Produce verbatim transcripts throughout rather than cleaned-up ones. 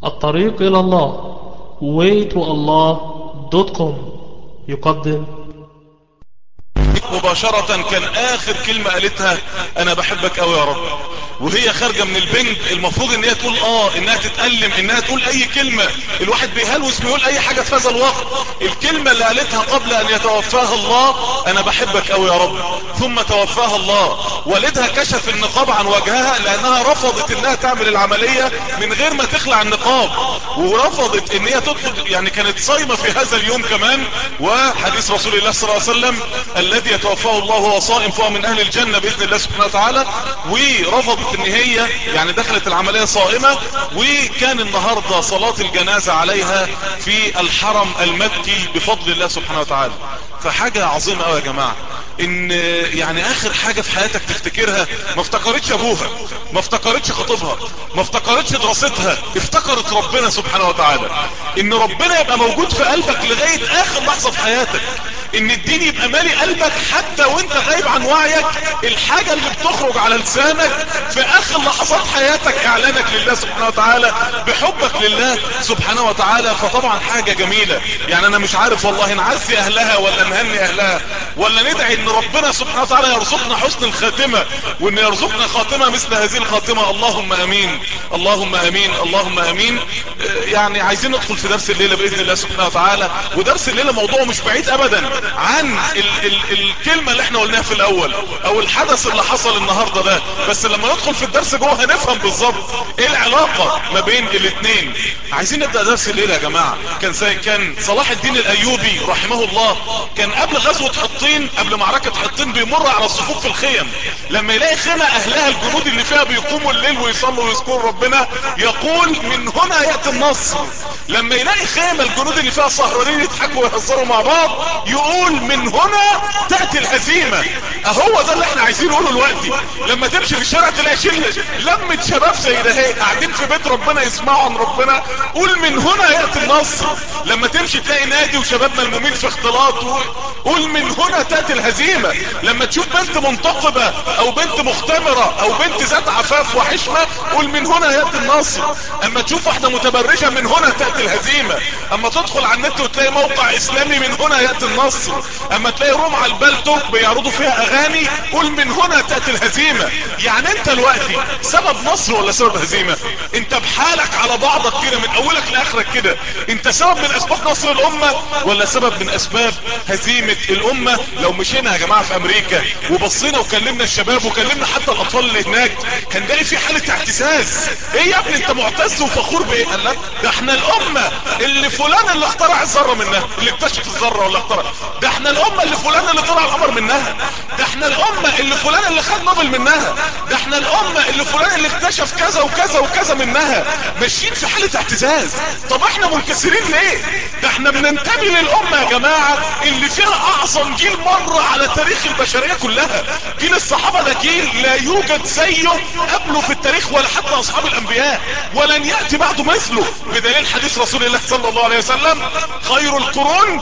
الطريق إلى الله way to allah دوت كوم يقدم. مباشرة كان اخر كلمة قالتها انا بحبك قوي يا رب، وهي خارجة من البنج. المفروض ان هي تقول اه انها تتألم، انها تقول اي كلمة، الواحد بيهلوس بيقول اي حاجة في هذا الوقت. الكلمة اللي قالتها قبل ان يتوفاها الله انا بحبك قوي يا رب، ثم توفاها الله. والدها كشف النقاب عن وجهها لانها رفضت انها تعمل العملية من غير ما تخلع النقاب، ورفضت ان هي تدخل، يعني كانت صايمة في هذا اليوم كمان. وحديث رسول الله صلى الله عليه وسلم الذي يتوفاه الله وهو صائم فهو من اهل الجنة باذن الله سبحانه وتعالى. ورفضت ان هي يعني دخلت العملية صائمة. وكان النهاردة صلاة الجنازة عليها في الحرم المكي بفضل الله سبحانه وتعالى. فحاجة عظيمة قوي يا جماعة، ان يعني اخر حاجة في حياتك تفتكرها. ما افتكرتش ابوها، ما افتكرتش خطيبها، ما افتكرتش دراستها، افتكرت ربنا سبحانه وتعالى. ان ربنا يبقى موجود في قلبك لغاية اخر لحظة في حياتك، ان الدين يبقى مالي قلبك حتى وانت غايب عن وعيك. الحاجة اللي بتخرج على لسانك في اخر لحظات حياتك اعلانك لله سبحانه وتعالى بحبك لله سبحانه وتعالى. فطبعا حاجة جميلة. يعني انا مش عارف والله نعزي اهلها ولا نهني اهلها ولا ندعي ان ربنا سبحانه وتعالى يرزقنا حسن الخاتمة، وان يرزقنا خاتمة مثل هذه الخاتمة. اللهم امين، اللهم امين، اللهم امين. يعني عايزين ندخل في درس الليلة باذن الله سبحانه وتعالى. ودرس الليلة موضوعه مش بعيد ابدا عن ال ال الكلمة اللي احنا قلناها في الاول او الحدث اللي حصل النهاردة ده. بس لما ندخل في الدرس جوه هنفهم بالظبط ايه العلاقة ما بين الاثنين. عايزين نبدأ درس الليلة يا جماعة. كان كان صلاح الدين الايوبي رحمه الله كان قبل غزوة حطين، قبل معركة حطين، بيمر على الصفوف في الخيم. لما يلاقي خيمة اهلها الجنود اللي فيها بيقوموا الليل ويصلوا ويذكروا ربنا يقول من هنا يأتي النصر. لما يلاقي خيمة الجنود اللي فيها سهرانين يضحكوا ويهزروا مع بعض يقول من هنا تأتي الهزيمة. اهو ده اللي احنا عايزين نقوله دلوقتي. لما تمشي في الشارع تلاقي شلة لمة شباب زي ده هي قاعدين في بيت ربنا يسمعوا عن ربنا، قول من هنا يأتي النصر. لما تمشي تلاقي نادي وشباب ملمومين في اختلاط، قول من هنا تأتي الهزيمة. لما تشوف بنت منتقبة او بنت مختمرة او بنت ذات عفاف وحشمة قول من هنا يأتي النصر. اما تشوف واحدة متبرجة من هنا تأتي الهزيمة. اما تدخل على النت وتلاقي موقع اسلامي من هنا يأتي النصر. اما تلاقي روم على البلتوك بيعرضوا فيها اغاني قول من هنا تأتي الهزيمة. يعني انت دلوقتي سبب نصر ولا سبب هزيمة؟ انت بحالك على بعضك كده من اولك لاخرك كده، انت سبب من اسباب نصر الامة ولا سبب من اسباب هزيمة الامة؟ لو مشينا يا جماعة في امريكا وبصينا وكلمنا الشباب وكلمنا حتى الاطفال اللي هناك هنلاقي في حالة اعتزاز. ايه يا ابني انت معتز وفخور بايه؟ قال لك ده احنا الامة اللي فلان اللي اخترع الذرة منها، اللي اكتشف الذرة ولا اخترع. ده احنا الامة اللي فلان اللي طلع القمر منها. ده احنا الامة اللي فلان اللي خد نوبل منها. ده احنا الامة اللي فلان اللي اكتشف كذا وكذا وكذا منها. ماشيين في حالة اعتزاز. طب احنا منكسرين ليه؟ ده احنا بننتمي للامة يا جماعة اللي فيها اعظم جيل مر على تاريخ البشرية كلها. جيل الصحابة ده جيل لا يوجد زيه قبله في التاريخ ولا حتى اصحاب الانبياء، ولن يأتي بعده مثله. بدليل حديث رسول الله صلى الله عليه وسلم خير القرون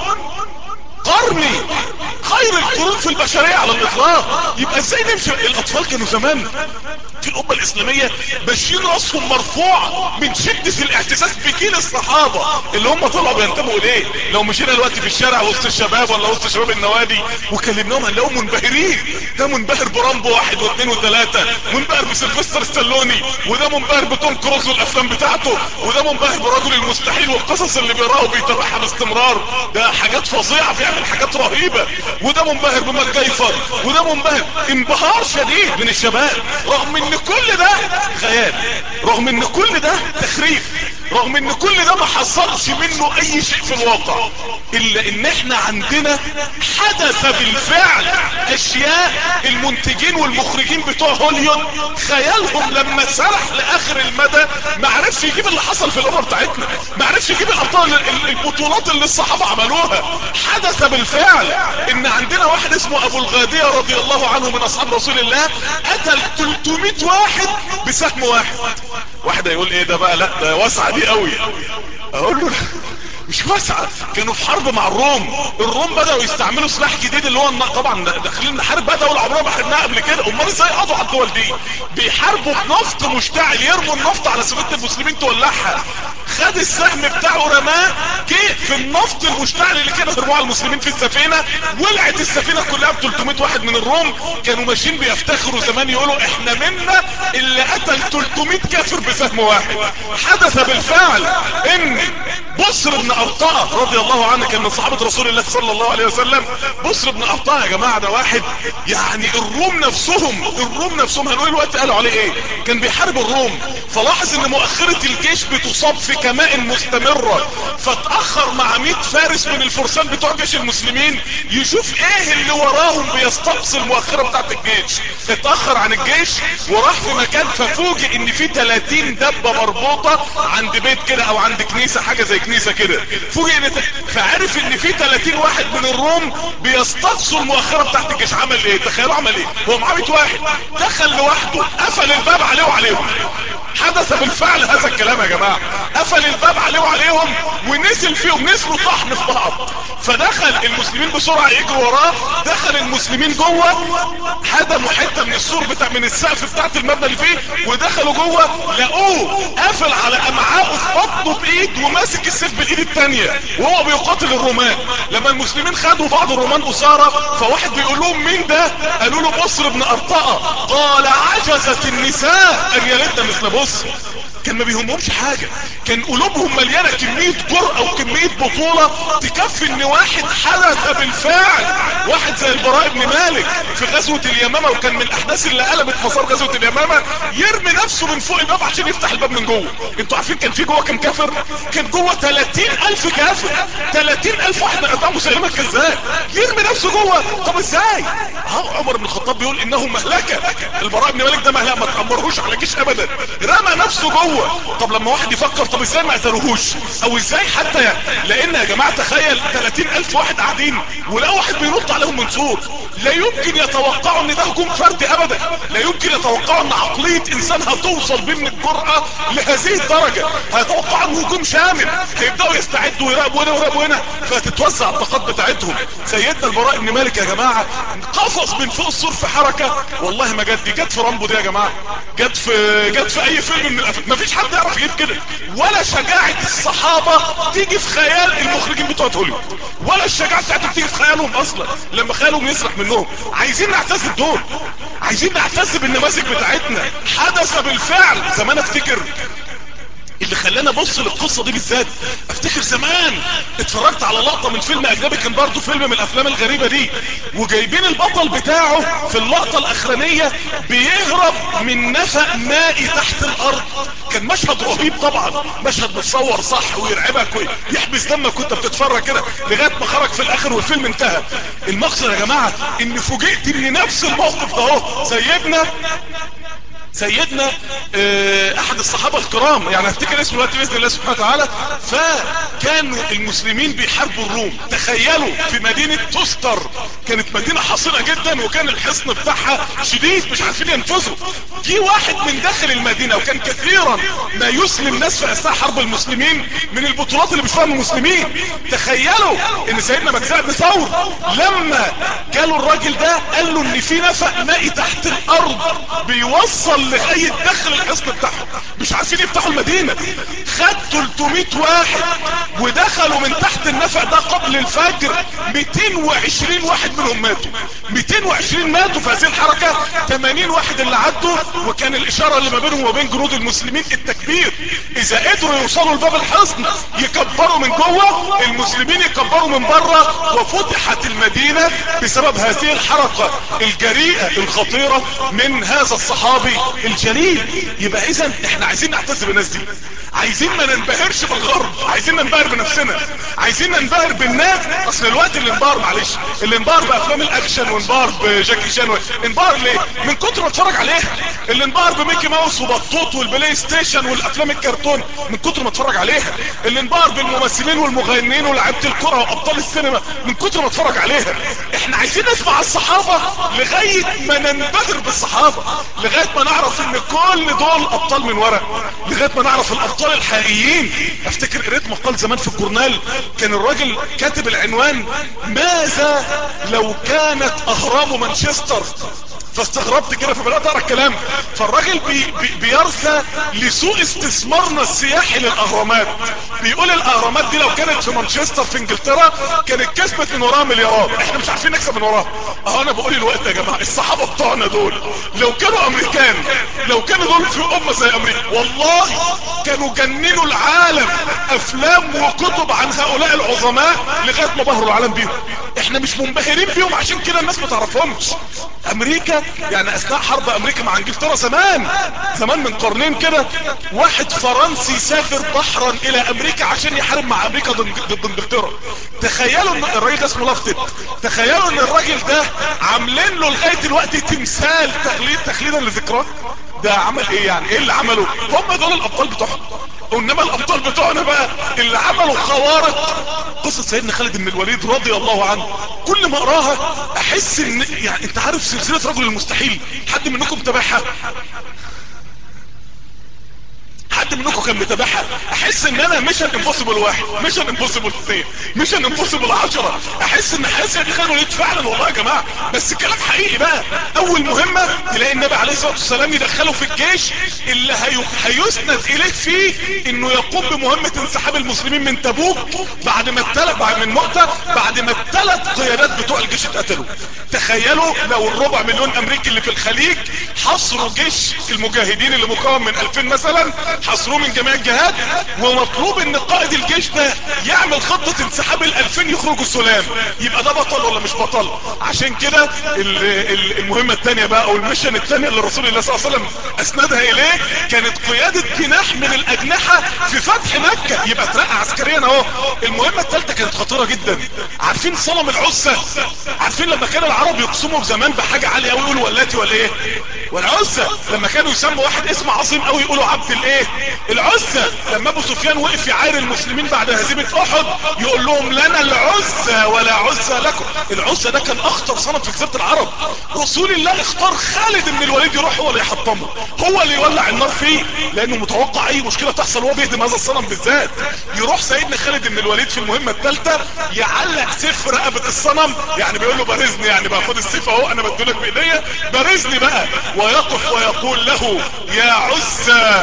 قرني، خير القرون في البشرية على الاطلاق. يبقى ازاي نمشي؟ الاطفال كانوا زمان في الامة الاسلامية ماشيين راسهم مرفوع من شدة الاعتزاز بجيل الصحابة اللي هم طلعوا بينتموا اليه. لو مشينا دلوقتي في الشارع وسط الشباب ولا وسط شباب النوادي وكلمناهم هنلاقيهم منبهرين. ده منبهر برامبو واحد واثنين وثلاثة، منبهر بسيلفستر ستالوني، وده منبهر بتوم كروز والافلام بتاعته، وده منبهر برجل المستحيل والقصص اللي بيقراها وبيتابعها باستمرار. ده حاجات فظيعة، بيعمل حاجات رهيبة. وده منبهر بماكجايفر، وده منبهر. انبهار شديد من الشباب رغم ان كل ده خيال، رغم ان كل ده تخريف، رغم ان كل ده ما حصلش منه اي شيء في الواقع، الا ان احنا عندنا حدث بالفعل اشياء المنتجين والمخرجين بتوع هوليوود خيالهم لما سرح لاخر المدى ما عرفش يجيب اللي حصل في الامة بتاعتنا، ما عرفش يجيب الابطال البطولات اللي الصحابة عملوها. حدث بالفعل ان عندنا واحد اسمه ابو الغادية رضي الله عنه من اصحاب رسول الله قتل ثلاثمائة واحد بسهم واحد. واحد يقول ايه ده بقى؟ لا ده واسعة دي قوي. اقول له مش واسعة. كانوا في حرب مع الروم، الروم بدأوا يستعملوا سلاح جديد اللي هو طبعا داخلين نحارب بقى دولة عمرها ما حاربناها قبل كده. امال ازاي قضوا على الدول دي؟ بيحاربوا بنفط مشتعل، يرموا النفط على سفينة المسلمين تولعها. خد السهم بتاعه رماه، جه في النفط المشتعل اللي كانوا بيرموه على المسلمين في السفينة، ولعت السفينة كلها ب ثلاثمائة واحد من الروم. كانوا ماشيين بيفتخروا زمان يقولوا احنا منا اللي قتل ثلاثمائة كافر بسهم واحد. حدث بالفعل ان بصر بن أرطاء رضي الله عنه كان من صحابة رسول الله صلى الله عليه وسلم. بصر بن أرطاء يا جماعة ده واحد يعني الروم نفسهم الروم نفسهم هنقول الوقت قالوا عليه ايه، كان بيحارب الروم، فلاحظ ان مؤخرة الجيش بتصاب في كمائن مستمرة، فتأخر مع مئة فارس من الفرسان بتوع جيش المسلمين يشوف ايه اللي وراهم بيستقصي المؤخرة بتاعت الجيش. اتأخر عن الجيش وراح في مكان، ففوجئ ان في ثلاثين دبة مربوطة عند بيت كده او عند كنيسة، حاجة زي كنيسة كده. فوجئ ان فعرف ان في ثلاثين واحد من الروم بيستقصوا المؤخرة بتاعت الجيش. عمل ايه؟ تخيلوا عمل ايه؟ هو معاه مئة واحد، دخل لوحده قفل الباب عليه وعليهم. حدث بالفعل هذا الكلام يا جماعة، قفل الباب عليه وعليهم ونزل فيهم، نزلوا طحن في بعض. فدخل المسلمين بسرعة يجروا وراه، دخل المسلمين جوه، هدموا حتة من السور بتاع من السقف بتاعت المبنى اللي فيه، ودخلوا جوه لقوه قافل على امعائه في بطنه بايد وماسك السيف بالايد التانية وهو بيقاتل الرومان. لما المسلمين خدوا بعض الرومان اسارة، فواحد بيقول لهم مين ده؟ قالوا له بصر بن أرطاء. قال عجزت النساء ان يلدن مثل بصر. كان ما بيهمهمش حاجة، كان قلوبهم مليانة كمية جرأة وكمية بطولة تكفي ان واحد حدث بالفعل. واحد زي البراء بن مالك في غزوة اليمامة، وكان من الاحداث اللي قلبت مسار غزوة اليمامة، يرمي نفسه من فوق الباب عشان يفتح الباب من جوه. انتوا عارفين كان في جوه كم كافر؟ كان جوه ثلاثين الف كافر، ثلاثين الف واحد من اتباع مسيلمة الكذاب، يرمي نفسه جوه. طب ازاي؟ اه عمر بن الخطاب بيقول انه مهلكة. البراء بن مالك ده مهلكة، ما تأمرهوش على جيش ابدا، رمى نفسه جوه. طب لما واحد يفكر طب ازاي ما قتلوهوش، او ازاي حتى يعني، لان يا جماعة تخيل ثلاثين الف واحد قاعدين ولقوا واحد بينط عليهم من سور، لا يمكن يتوقعوا ان ده هجوم فردي ابدا، لا يمكن يتوقعوا ان عقلية انسان هتوصل بين الجرأة لهذه الدرجة. هيتوقعوا ان هجوم شامل، هيبدأوا يستعدوا ويراقبوا هنا ويراقبوا هنا، فهتتوزع الطاقات بتاعتهم. سيدنا البراء بن مالك يا جماعة قفز من فوق السور في حركة والله ما جت، دي جت في رامبو دي يا جماعة، جت في جت في اي فيلم من الافلام، مفيش حد يعرف يجيب كده. ولا شجاعة الصحابة تيجي في خيال المخرجين بتوع هوليوود، ولا الشجاعة بتاعتهم تيجي في خيالهم اصلا لما خيالهم يسرح منهم. عايزين نعتز بدول، عايزين نعتز بالنماذج بتاعتنا. حدث بالفعل. زمان افتكر اللي خلاني ابص للقصة دي بالذات، افتكر زمان اتفرجت على لقطة من فيلم اجنبي، كان برضو فيلم من الافلام الغريبة دي، وجايبين البطل بتاعه في اللقطة الاخرانية بيهرب من نفق مائي تحت الارض. كان مشهد رهيب طبعا، مشهد متصور صح ويرعبك ويحبس دمك وانت بتتفرج كده لغاية ما خرج في الاخر والفيلم انتهى. المقصد يا جماعة ان فوجئت ان نفس الموقف ده اهو سيدنا سيدنا اه احد الصحابة الكرام، يعني افتكر اسمه دلوقتي باذن الله سبحانه وتعالى، فكانوا المسلمين بيحاربوا الروم. تخيلوا في مدينة تستر، كانت مدينة حصينة جدا وكان الحصن بتاعها شديد مش عارفين ينفذوا. جه واحد من داخل المدينة، وكان كثيرا ما يسلم ناس في اثناء حرب المسلمين من البطولات اللي بيشوفوها من المسلمين. تخيلوا ان سيدنا مجزاء بن ثور لما جاله الراجل ده قال له ان في نفق مائي تحت الارض بيوصل لغاية داخل الحصن بتاعهم، مش عارفين يفتحوا المدينة. خد ثلاثمائة واحد ودخلوا من تحت النفق ده قبل الفجر، مئتين وعشرين واحد منهم ماتوا، مئتين وعشرين ماتوا في هذه الحركة، ثمانين واحد اللي عدوا. وكان الاشارة اللي ما بينهم وبين جنود المسلمين التكبير، اذا قدروا يوصلوا لباب الحصن يكبروا من جوه، المسلمين يكبروا من بره، وفتحت المدينة بسبب هذه الحركة الجريئة الخطيرة من هذا الصحابي الجليل. يبقى اذا احنا عايزين نعتز بالناس دي، عايزين ما ننبهرش بالغرب، عايزين ننبهر بنفسنا، عايزين ننبهر بالناس. اصل الوقت اللي انبهر معلش، اللي انبهر بافلام الاكشن وانبهر بجاكي شان، انبهر ليه؟ من كتر ما اتفرج عليها. اللي انبهر بميكي ماوس وبطوط والبلاي ستيشن والافلام الكرتون من كتر ما اتفرج عليها. اللي انبهر بالممثلين والمغنيين ولاعيبه الكره وابطال السينما من كتر ما اتفرج عليها. احنا عايزين نسمع الصحابه لغايه ما ننبهر بالصحابه، لغايه ما نعرف ان كل دول ابطال من ورق، لغايه ما نعرف الابطال الحقيقيين. افتكر قريت مقال زمان في الجورنال، كان الراجل كاتب العنوان: ماذا لو كانت اهرام مانشستر فاستغربت كده فبدأت اقرا الكلام. فالراجل بي بي بيرثى لسوء استثمارنا السياحي للاهرامات. بيقول الاهرامات دي لو كانت في مانشستر في انجلترا كانت كسبت من وراها مليارات، احنا مش عارفين نكسب من وراها. اهو انا بقول الوقت يا جماعه الصحابه بتوعنا دول لو كانوا امريكان، لو كانوا دول في امه زي امريكا والله كانوا جننوا العالم افلام وكتب عن هؤلاء العظماء لغايه ما بهروا العالم بيهم. احنا مش منبهرين بيهم عشان كده الناس ما تعرفهمش. امريكا يعني اثناء حرب امريكا مع انجلترا زمان زمان من قرنين كده، واحد فرنسي سافر بحرا الى امريكا عشان يحارب مع امريكا ضد انجلترا. تخيلوا ان الراجل ده اسمه لافتت، تخيلوا ان الراجل ده عاملين له لغايه دلوقتي تمثال تخليد تخليدا لذكراه. ده عمل ايه يعني؟ ايه اللي عمله؟ هم دول الابطال بتوعهم. وانما الابطال بتوعنا بقى اللي عملوا خوارق. قصة سيدنا خالد بن الوليد رضي الله عنه كل ما اقراها احس ان يعني انت عارف سلسلة رجل المستحيل، حد منكم متابعها؟ حد منكم كان متابعها؟ احس ان انا ميشن امبوسيبل واحد، ميشن امبوسيبل اثنين، ميشن امبوسيبل عشرة. احس ان حاسس ان خالد وليد فعلا والله يا جماعه، بس الكلام حقيقي بقى. اول مهمه تلاقي النبي عليه الصلاه والسلام يدخله في الجيش اللي هي... هيسند اليه فيه انه يقوم بمهمه انسحاب المسلمين من تبوك بعد ما الثلاث بعد من مؤتة بعد ما الثلاث قيادات بتوع الجيش اتقتلوا. تخيلوا لو الربع مليون امريكي اللي في الخليج حصروا جيش المجاهدين اللي مكون من ألفين مثلا، حصروه من جميع الجهات، ومطلوب ان قائد الجيش ده يعمل خطة انسحاب الالفين يخرجوا السلام. يبقى ده بطل ولا مش بطل؟ عشان كده المهمة الثانية بقى او الميشن الثانية اللي رسول الله صلى الله عليه وسلم اسندها اليه كانت قيادة جناح من الاجنحة في فتح مكة. يبقى ترقى عسكريا اهو. المهمة الثالثة كانت خطيرة جدا. عارفين صنم العزة؟ عارفين لما كان العرب يقسموا زمان بحاجة عالية قوي يقولوا ولاتي ولا ايه؟ والعزة. لما كانوا يسموا واحد اسم عظيم قوي يقولوا عبد الايه؟ العزة. لما ابو سفيان وقف يعاير المسلمين بعد هزيمة احد يقول لهم لنا العزة ولا عزة لكم. العزة ده كان اخطر صنم في جزيرة العرب. رسول الله اختار خالد بن الوليد يروح هو اللي يحطمه، هو اللي يولع النار فيه، لانه متوقع اي مشكلة تحصل وهو بيهدم هذا الصنم بالذات. يروح سيدنا خالد بن الوليد في المهمة الثالثة يعلق سيف في رقبة الصنم، يعني بيقول له بارزني، يعني بقى خد السيف اهو انا بدولك بايديا بارزني بقى. ويقف ويقول له يا عزة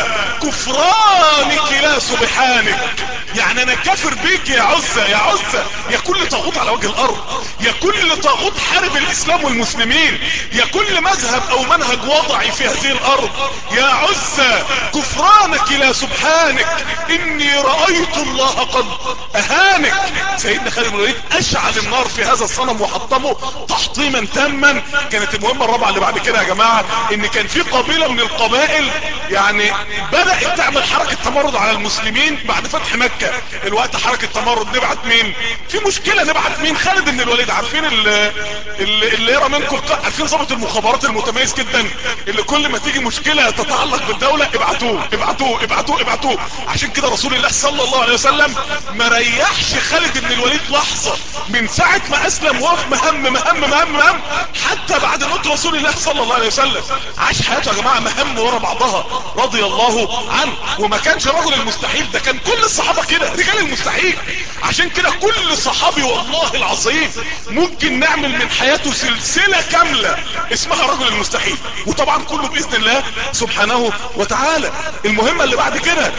كفرانك لا سبحانك، يعني انا كافر بيك يا عزة. يا عزة يا كل طاغوت على وجه الارض، يا كل طاغوت حارب الاسلام والمسلمين، يا كل مذهب او منهج وضعي في هذه الارض. يا عزة كفرانك لا سبحانك اني رأيت الله قد اهانك. سيدنا خالد بن الوليد اشعل النار في هذا الصنم وحطمه تحطيما تاما. كانت المهمة الرابعة اللي بعد كده يا جماعة ان كان في قبيلة من القبائل يعني بدأت تعمل حركة تمرد على المسلمين بعد فتح مكة. الوقت حركة تمرد نبعت مين؟ في مشكلة نبعت مين؟ خالد بن الوليد. عارفين اللي, اللي يرى منكم عارفين ضابط المخابرات المتميز جدا اللي كل ما تيجي مشكلة تتعلق بالدولة ابعتوه ابعتوه ابعتوه ابعتوه. عشان كده رسول الله صلى الله عليه وسلم ما ريحش خالد بن الوليد لحظة من ساعة ما اسلم وقف مهم مهم مهم مهم حتى بعد موت رسول الله صلى الله عليه وسلم. عاش حياته يا جماعة مهم ورا بعضها رضي الله عنه. وما كانش رجل المستحيل، ده كان كل الصحابة كده رجال المستحيل. عشان كده كل صحابي والله العظيم ممكن نعمل من حياته سلسلة كاملة اسمها رجل المستحيل، وطبعا كله بإذن الله سبحانه وتعالى. المهمة اللي بعد كده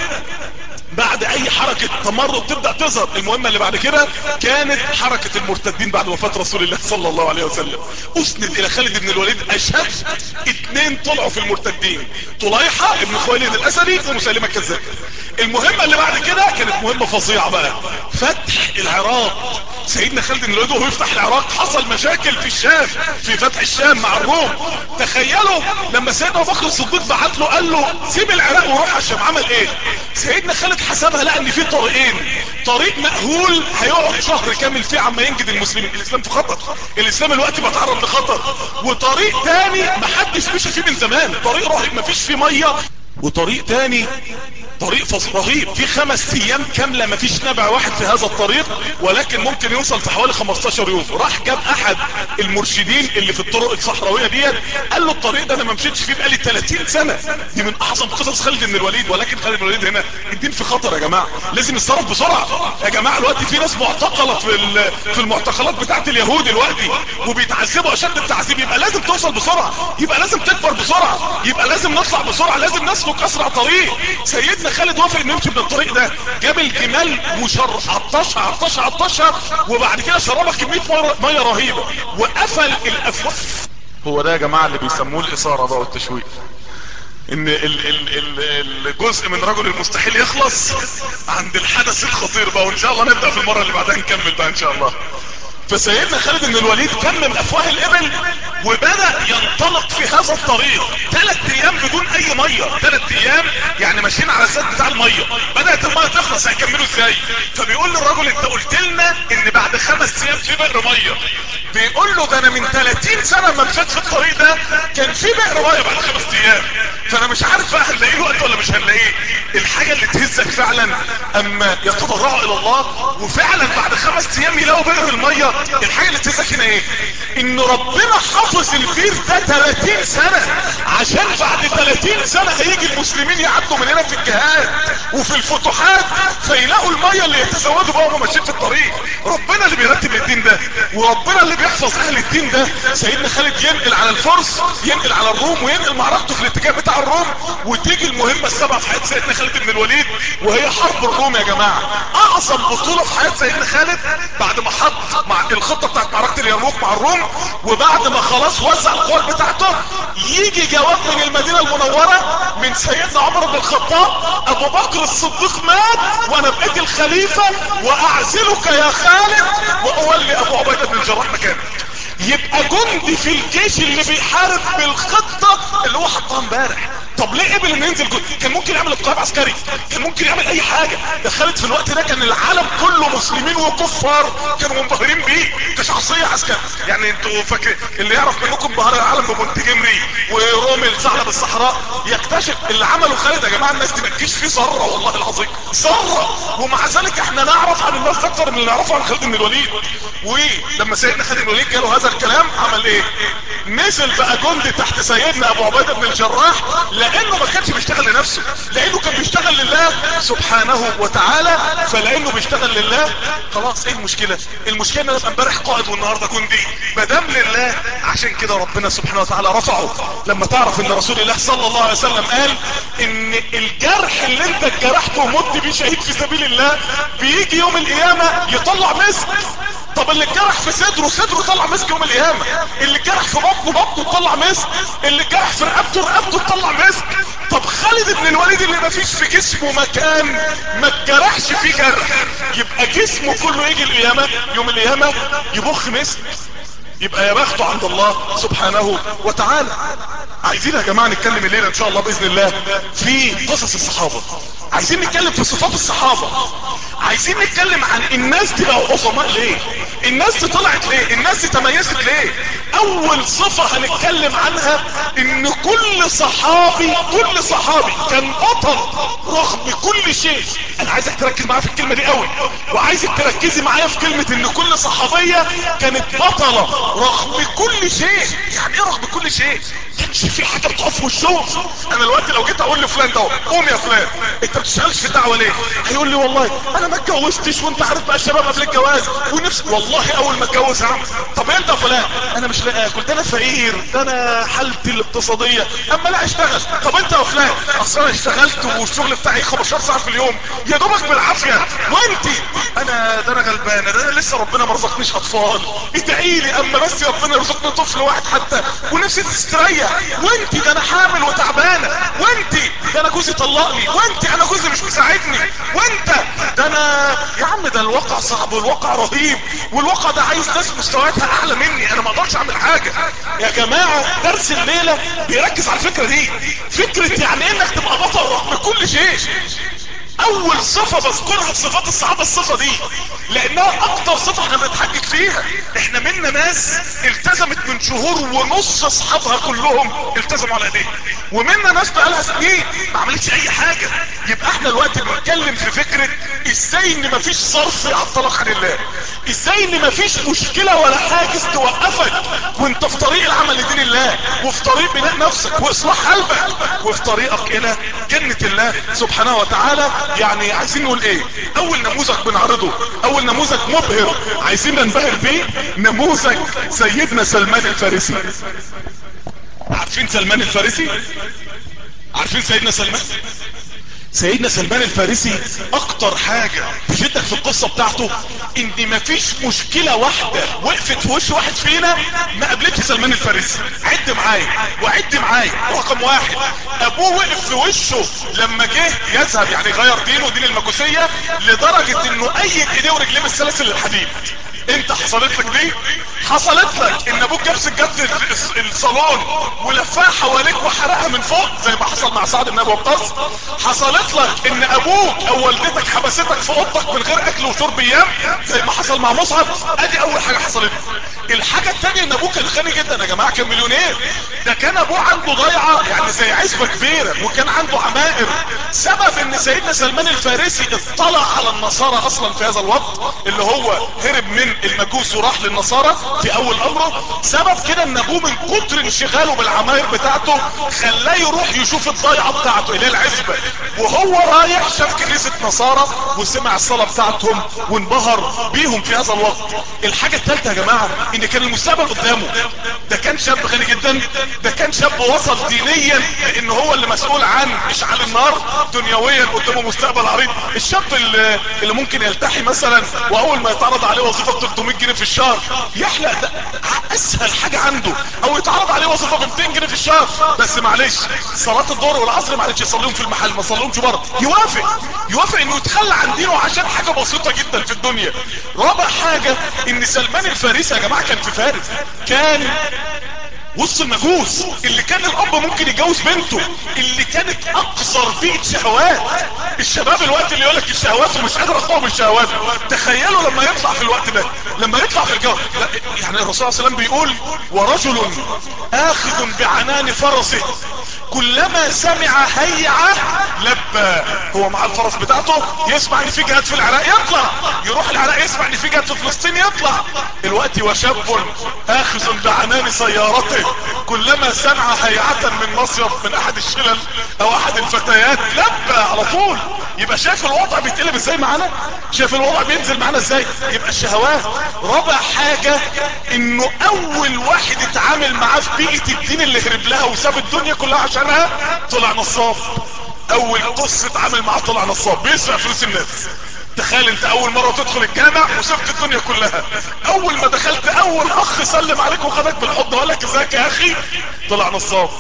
بعد اي حركة تمرد تبدأ تظهر، المهمة اللي بعد كده كانت حركة المرتدين بعد وفاة رسول الله صلى الله عليه وسلم. اسند الى خالد بن الوليد اشد اتنين طلعوا في المرتدين، طليحة ابن خويلد الاسدي ومسيلمة الكذاب. المهمة اللي بعد كده كانت مهمة فظيعة بقى، فتح العراق. سيدنا خالد بن الوليد وهو يفتح العراق حصل مشاكل في الشام في فتح الشام مع الروم. تخيلوا لما سيدنا ابو بكر الصديق بعت له قال له سيب العراق وروح على الشام، عمل ايه؟ سيدنا خالد حسبها لقى ان في طريقين، طريق مأهول هيقعد شهر كامل فيه عما ينجد المسلمين، الاسلام في خطر، الاسلام الوقت بيتعرض لخطر. وطريق تاني محدش مشي فيه من زمان، طريق راهب مفيش فيه ميه. وطريق تاني طريق فصل رهيب في خمس ايام كاملة مفيش نبع واحد في هذا الطريق، ولكن ممكن يوصل في حوالي خمستاشر يوم. راح جاب احد المرشدين اللي في الطرق الصحراوية ديت، قال له الطريق ده انا ما مشيتش فيه بقالي ثلاثين سنة. دي من اعظم قصص خالد بن الوليد. ولكن خالد بن الوليد هنا الدين في خطر يا جماعة، لازم يتصرف بسرعة يا جماعة. الوقت في ناس معتقلة في في المعتقلات بتاعت اليهود الوقت وبيتعذبوا اشد التعذيب. يبقى لازم توصل بسرعة، يبقى لازم تكبر بسرعة، يبقى لازم نطلع بسرعة، لازم نسلك اسرع طريق. سيدنا خالد وافق انه يمشي من الطريق ده، جاب الجمال وشر عطشها عطشها عطشها، وبعد كده شربها كمية مية رهيبة وقفل الافواه. هو ده يا جماعة اللي بيسموه الاثارة بقى والتشويق، ان ال ال ال الجزء من رجل المستحيل يخلص عند الحدث الخطير بقى. وان شاء الله نبدأ في المرة اللي بعدها نكمل بقى ان شاء الله. فسيدنا خالد بن الوليد كمم افواه الابل وبدأ ينطلق في هذا الطريق ثلاث ايام بدون اي مية. ثلاث ايام يعني ماشيين على السد بتاع المية، بدأت المية تخلص، هيكملوا ازاي؟ فبيقول للرجل انت قلت لنا ان بعد خمس ايام في بئر مية. بيقول له ده انا من ثلاثين سنة ما مشيت في الطريق ده كان في بئر مية بعد خمس ايام، فانا مش عارف بقى هنلاقيه وقت ولا مش هنلاقيه. الحاجة اللي تهزك فعلا اما يتضرعوا الى الله وفعلا بعد خمس ايام يلاقوا بئر المية. الحاجة اللي تهزك هنا ايه؟ ان ربنا حافظ البير ده ثلاثين سنة عشان بعد ثلاثين سنة هيجي المسلمين يعدوا من هنا في الجهاد وفي الفتوحات فيلاقوا المية اللي يتزودوا بقى وهم ماشيين في الطريق. ربنا اللي بيرتب الدين ده وربنا اللي بيحفظ اهل الدين ده. سيدنا خالد ينقل على الفرس، ينقل على الروم، وينقل معركته في الاتجاه بتاع الروم، وتيجي المهمة السبعة في حياة سيدنا خالد بن الوليد وهي حرب الروم. يا جماعة اعظم بطولة في حياة سيدنا خالد بعد ما حط مع الخطة بتاعت معركة اليرموك مع الروم، وبعد ما خلاص وزع القوات بتاعته، يجي جواب من المدينة المنورة من سيدنا عمر بن الخطاب ابو بكر الصديق مات وانا بقيت الخليفة واعزلك يا خالد واولي ابو عبيدة بن الجراح مكانك. يبقى جندي في الجيش اللي بيحارب بالخطة اللي هو حطها امبارح. طب ليه قبل ان ينزل جندي؟ كان ممكن يعمل انقلاب عسكري، كان ممكن يعمل اي حاجة. ده خالد في الوقت ده كان العالم كله مسلمين وكفار كانوا منبهرين بيه كشخصية عسكري. يعني انتوا فاكرين اللي يعرف منكم بهار العالم بمونتجمري ورومل ثعلب الصحراء يكتشف اللي عمله خالد يا جماعة الناس دي ما تجيش فيه ذرة والله العظيم ذرة. ومع ذلك احنا نعرف عن الناس اكتر من اللي نعرفه عن خالد بن الوليد. ولما سيدنا خالد بن الوليد جاله هذا الكلام عمل ايه؟ نزل بقى جندي تحت سيدنا ابو عبيدة بن الجراح، لانه ما كانش بيشتغل لنفسه، لانه كان بيشتغل لله سبحانه وتعالى. فلانه بيشتغل لله خلاص ايه المشكلة؟ المشكلة ان انا ابقى امبارح قائد والنهاردة جندي مادام لله. عشان كده ربنا سبحانه وتعالى رفعه. لما تعرف ان رسول الله صلى الله عليه وسلم قال ان الجرح اللي انت اتجرحته ومت بيه شهيد في سبيل الله بيجي يوم القيامة يطلع مسك. طب اللي اتجرح في صدره صدره طلع مسك يوم القيامة، اللي اتجرح في بطنه بطنه طلع مسك، اللي اتجرح في رقبته رقبته طلع مسك. طب خالد بن الوليد اللي ما فيش في جسمه مكان ما اتجرحش فيه جرح، يبقى جسمه كله يجي القيامة يوم القيامة يبخ مسك. يبقى يا بخته عند الله سبحانه وتعالى. عايزين يا جماعة نتكلم الليلة ان شاء الله بإذن الله في قصص الصحابة، عايزين نتكلم في صفات الصحابة، عايزين نتكلم عن الناس دي بقوا عظماء ليه، الناس دي طلعت ليه، الناس دي تميزت ليه. اول صفة هنتكلم عنها ان كل صحابي كل صحابي كان بطل رغم كل شيء. انا عايزك تركز معايا في الكلمة دي قوي، وعايزك تركزي معايا في كلمة ان كل صحابية كانت بطلة رغم كل شيء. يعني ايه رغم كل شيء؟ كانش في حاجة بتقف وشهم. انا الوقت لو جيت اقول لفلان ده قوم يا فلان انت ما بتشتغلش في الدعوة ليه؟ هيقول لي والله انا ما اتجوزتش وانت عارف بقى الشباب قبل الجواز ونفسي والله اول ما اتجوز هعمل. طب انت يا فلان؟ انا مش لاقي اكل، ده انا فقير، ده انا حالتي الاقتصادية اما لا اشتغل. طب انت يا فلان؟ اصل انا اشتغلت والشغل بتاعي خمستاشر ساعة في اليوم يا دوبك بالعافية. وانت؟ انا ده انا غلبانة، ده انا لسه ربنا ما رزقنيش اطفال، ادعي لي اما بس ربنا يرزقني طفل واحد حتى ونفسي تستريح. وانت؟ ده انا حامل وتعبانة. وانت؟ ده انا جوزي طلقني. وانت؟ انا جوزي مش مساعدني. وانت؟ ده انا يا عم ده الواقع صعب والواقع رهيب والواقع ده عايز ناس مستوياتها اعلى مني، انا ما اقدرش اعمل حاجة. يا جماعة درس الليلة بيركز على الفكرة دي، فكرة يعني انك تبقى بطل رغم كل شيء. اول صفة بذكرها في صفات الصحابة الصفة دي، لانها اكتر صفة احنا بنتحقق فيها. احنا منا ناس التزمت من شهور ونص اصحابها كلهم التزموا على ايديها، ومنا ناس بقالها سنين ما عملتش اي حاجة. يبقى احنا الوقت بنتكلم في فكرة ازاي ان مفيش صرف يعطلك عن الله، ازاي ان مفيش مشكلة ولا حاجز توقفك وانت في طريق العمل لدين الله، وفي طريق بناء نفسك واصلاح قلبك، وفي طريقك الى جنة الله سبحانه وتعالى. يعني عايزين نقول ايه؟ اول نموذج بنعرضه، اول نموذج مبهر عايزين ننبهر بيه، نموذج سيدنا سلمان الفارسي. عارفين سلمان الفارسي؟ عارفين سيدنا سلمان؟ سيدنا سلمان الفارسي اكتر حاجة تشدك في القصة بتاعته ان مفيش مشكلة واحدة وقفت في وش واحد فينا ما قابلتش سلمان الفارسي. عد معايا وعد معايا. رقم واحد، ابوه وقف في وشه لما جه يذهب يعني غير دينه دين المجوسية، لدرجة انه اي ايديه ورجليه بالسلاسل الحديد. انت حصلت لك دي؟ حصلت لك ان ابوك جاب سجادة الصالون ولفها حواليك وحرقها من فوق زي ما حصل مع سعد بن ابي وقاص؟ حصلت لك ان ابوك او والدتك حبستك في اوضتك من غير اكل وشرب ايام زي ما حصل مع مصعب؟ ادي اول حاجة حصلت. الحاجة التانية ان ابوك كان غني جدا يا جماعة، كان مليونير. ده كان ابوه عنده ضيعة يعني زي عزبة كبيرة، وكان عنده عمائر. سبب ان سيدنا سلمان الفارسي اطلع على النصارى اصلا في هذا الوقت، اللي هو هرب من المجوس وراح للنصارى في اول امره، سبب كده ان ابوه من كتر انشغاله بالعماير بتاعته خلاه يروح يشوف الضيعة بتاعته اللي هي العزبة، وهو رايح شاف كنيسة نصارى وسمع الصلاة بتاعتهم وانبهر بيهم في هذا الوقت. الحاجة الثالثة يا جماعة ان كان المستقبل قدامه. ده كان شاب غني جدا، ده كان شاب وصل دينيا لان هو اللي مسؤول عن اشعال النار دنيويا، قدامه مستقبل عريض. الشاب اللي, اللي ممكن يلتحي مثلا واول ما يتعرض عليه وظيفة ثلاثمية جنيه في الشهر يحلق، ده اسهل حاجة عنده. او يتعرض عليه وظيفة ب مئتين جنيه في الشهر، بس معلش صلاة الظهر والعصر معلش يصليهم في المحل ما يصليهمش بره، يوافق يوافق انه يتخلى عن دينه عشان حاجة بسيطة جدا في الدنيا. رابع حاجة ان سلمان الفارسي يا جماعة كان في فارس، كان وسط المجوس، اللي كان الاب ممكن يتجوز بنته، اللي كانت اقصر بيئة شهوات. الشباب الوقت اللي يقولك الشهوات ومش قادر اقاوم الشهوات، تخيلوا لما يطلع في الوقت ده، لما يطلع في الجو. يعني الرسول صلى الله عليه وسلم بيقول ورجل اخذ بعنان فرسه كلما سمع هيعة لبى. هو مع الفرس بتاعته يسمع ان في جهاد في العراق يطلع، يروح العراق يسمع ان في جهاد في فلسطين يطلع. الوقت وشاب اخذ بعنان سيارته كلما سمع هيعة من مصيف من احد الشلل او احد الفتيات لبى على طول. يبقى شايف الوضع بيتقلب ازاي معانا، شايف الوضع بينزل معانا ازاي. يبقى الشهوات. رابع حاجة انه اول واحد اتعامل معاه في بيئة الدين اللي هرب لها وساب الدنيا كلها عشانها طلع نصاب. اول قصة اتعامل معاه طلع نصاب بيسرق فلوس الناس. تخيل انت اول مرة تدخل الجامع وسبت الدنيا كلها، اول ما دخلت اول اخ سلم عليك وخدك بالحضن وقال لك ازيك يا اخي طلع نصاب.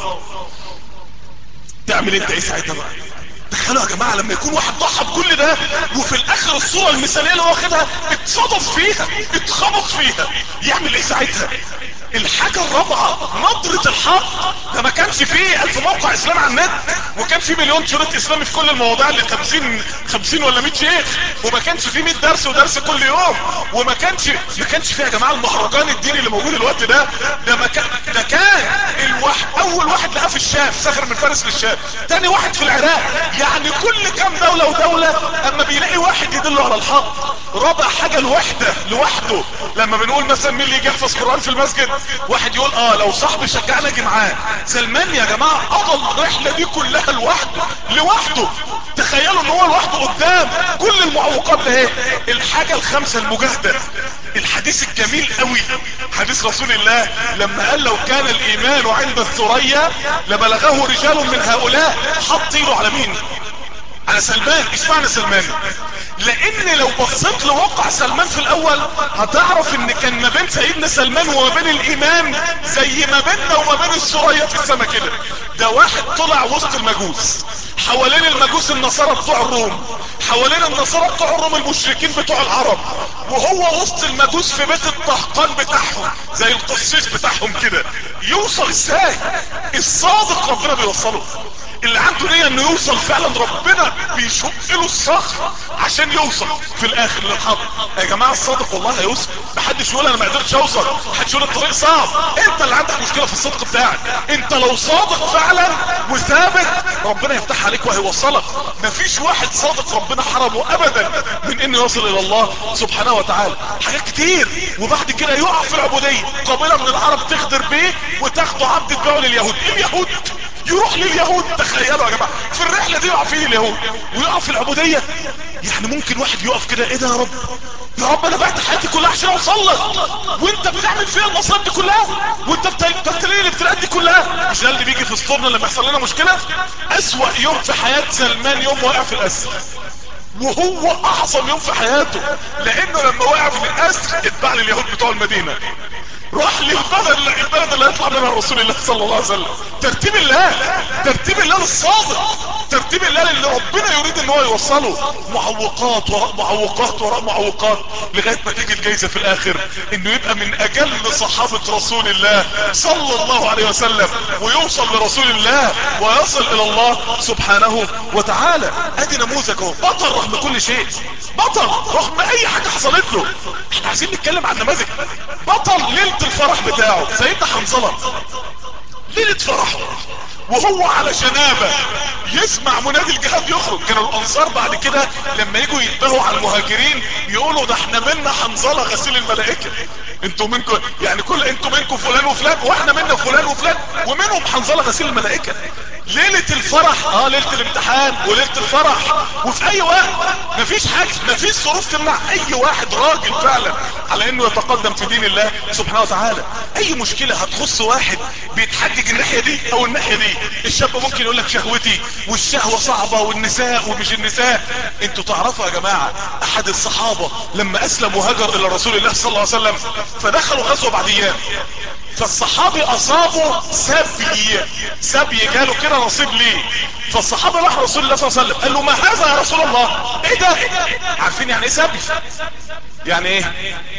تعمل انت ايه ساعتها بقى؟ تخيلوا يا جماعة لما يكون واحد ضحى بكل ده وفي الاخر الصورة المثالية اللي واخدها اتصدف فيها اتخبط فيها، يعمل ايه ساعتها؟ الحاجة الرابعة نظرة الحق. ده ما كانش فيه الف موقع اسلام على النت، وكان فيه مليون شريط اسلامي في كل المواضيع اللي خمسين خمسين ولا مية شيخ، وما كانش فيه مية درس ودرس كل يوم، وما كانش ما كانش فيه يا جماعة المهرجان الديني اللي موجود الوقت ده. ده ما كان ده كان الواحد اول واحد لقاه في الشام، سافر من فارس للشام، تاني واحد في العراق. يعني كل كام دولة ودولة اما بيلاقي واحد يدله على الحق. رابع حاجة الوحدة لوحده. لما بنقول مثلا مين اللي يجي يحفظ قرآن في المسجد، واحد يقول اه لو صاحبي شجعني اجي معاه. سلمان يا جماعة قضى الرحلة دي كلها لوحده لوحده. تخيلوا ان هو لوحده قدام كل المعوقات ده. ايه الحاجة الخامسة؟ المجاهدة. الحديث الجميل قوي حديث رسول الله لما قال لو كان الايمان عند الثريا لبلغه رجال من هؤلاء. حط ايده على مين؟ على سلمان. ايش معنى سلمان؟ لان لو بصيت لواقع سلمان في الاول هتعرف ان كان ما بين سيدنا سلمان وما بين الايمان زي ما بيننا وما بين الثريا في السماء كده. ده واحد طلع وسط المجوس، حوالين المجوس النصارى بتوع الروم، حوالين النصارى بتوع الروم المشركين بتوع العرب، وهو وسط المجوس في بيت الطهقان بتاعهم زي القسيس بتاعهم كده. يوصل ازاي؟ الصادق ربنا بيوصله. اللي عنده نية انه يوصل فعلا ربنا بيشق له الصخر عشان يوصل في الاخر للحظ. يا جماعة الصادق والله هيوصل. محدش يقول انا ما قدرتش اوصل، محدش يقول الطريق صعب. انت اللي عندك مشكلة في الصدق بتاعك. انت لو صادق فعلا وثابت ربنا يفتح عليك وهيوصلك. مفيش واحد صادق ربنا حرمه ابدا من انه يصل الى الله سبحانه وتعالى. حاجات كتير. وبعد كده يقع في العبودية. قبيلة من العرب تغدر بيه وتاخده عبد تبيعه لليهود. اليهود يروح لليهود. تخيلوا يا جماعة في الرحلة دي يقع فيه اليهود ويقع في العبودية. يعني ممكن واحد يقف كده ايه ده يا رب، يا رب انا بعت حياتي كلها عشان اوصل لك وانت بتعمل فيها المصائب دي كلها وانت بتبتليني الابتلاءات دي كلها. مش ده اللي بيجي في اسطورنا لما يحصل لنا مشكلة؟ اسوأ يوم في حياة سلمان يوم وقع في الاسر، وهو اعظم يوم في حياته لانه لما وقع في الاسر اتباع لليهود بتوع المدينة. راح للبلد البلد اللي هيطلع منها رسول الله صلى الله عليه وسلم. ترتيب الله، ترتيب الله للصادق، ترتيب الله اللي ربنا يريد ان هو يوصله. معوقات وراء معوقات وراء معوقات لغاية ما تيجي الجايزة في الاخر انه يبقى من اجل صحابة رسول الله صلى الله عليه وسلم ويوصل لرسول الله ويصل الى الله سبحانه وتعالى. ادي نموذج اهو، بطل رغم كل شيء، بطل رغم اي حاجة حصلت له. احنا عايزين نتكلم عن نماذج. بطل ليلة الفرح بتاعه سيدنا حنظلة، ليلة فرحه وهو على جنابه يسمع منادي الجهاد يخرج. كانوا الانصار بعد كده لما يجوا ينتهوا على المهاجرين يقولوا ده احنا منا حنظلة غسيل الملائكة. انتوا منكم يعني كل انتوا منكم فلان وفلان واحنا منا فلان وفلان ومنهم حنظلة غسيل الملائكة. ليلة الفرح اه ليلة الامتحان وليلة الفرح وفي اي وقت مفيش حاجة، مفيش ظروف تمنع اي واحد راجل فعلا على انه يتقدم في دين الله سبحانه وتعالى. اي مشكلة هتخص واحد بيتحجج الناحية دي او الناحية دي. الشاب ممكن يقول لك شهوتي والشهوة صعبة والنساء ومش النساء. انتوا تعرفوا يا جماعة احد الصحابة لما اسلم وهاجر الى رسول الله صلى الله عليه وسلم فدخلوا غزوة بعد ايام، فالصحابي اصابه سبي سبي جاله كده نصيب ليه. فالصحابة راح رسول الله صلى الله عليه وسلم قال له ما هذا يا رسول الله؟ ايه ده؟ عارفين يعني ايه سبي؟ يعني ايه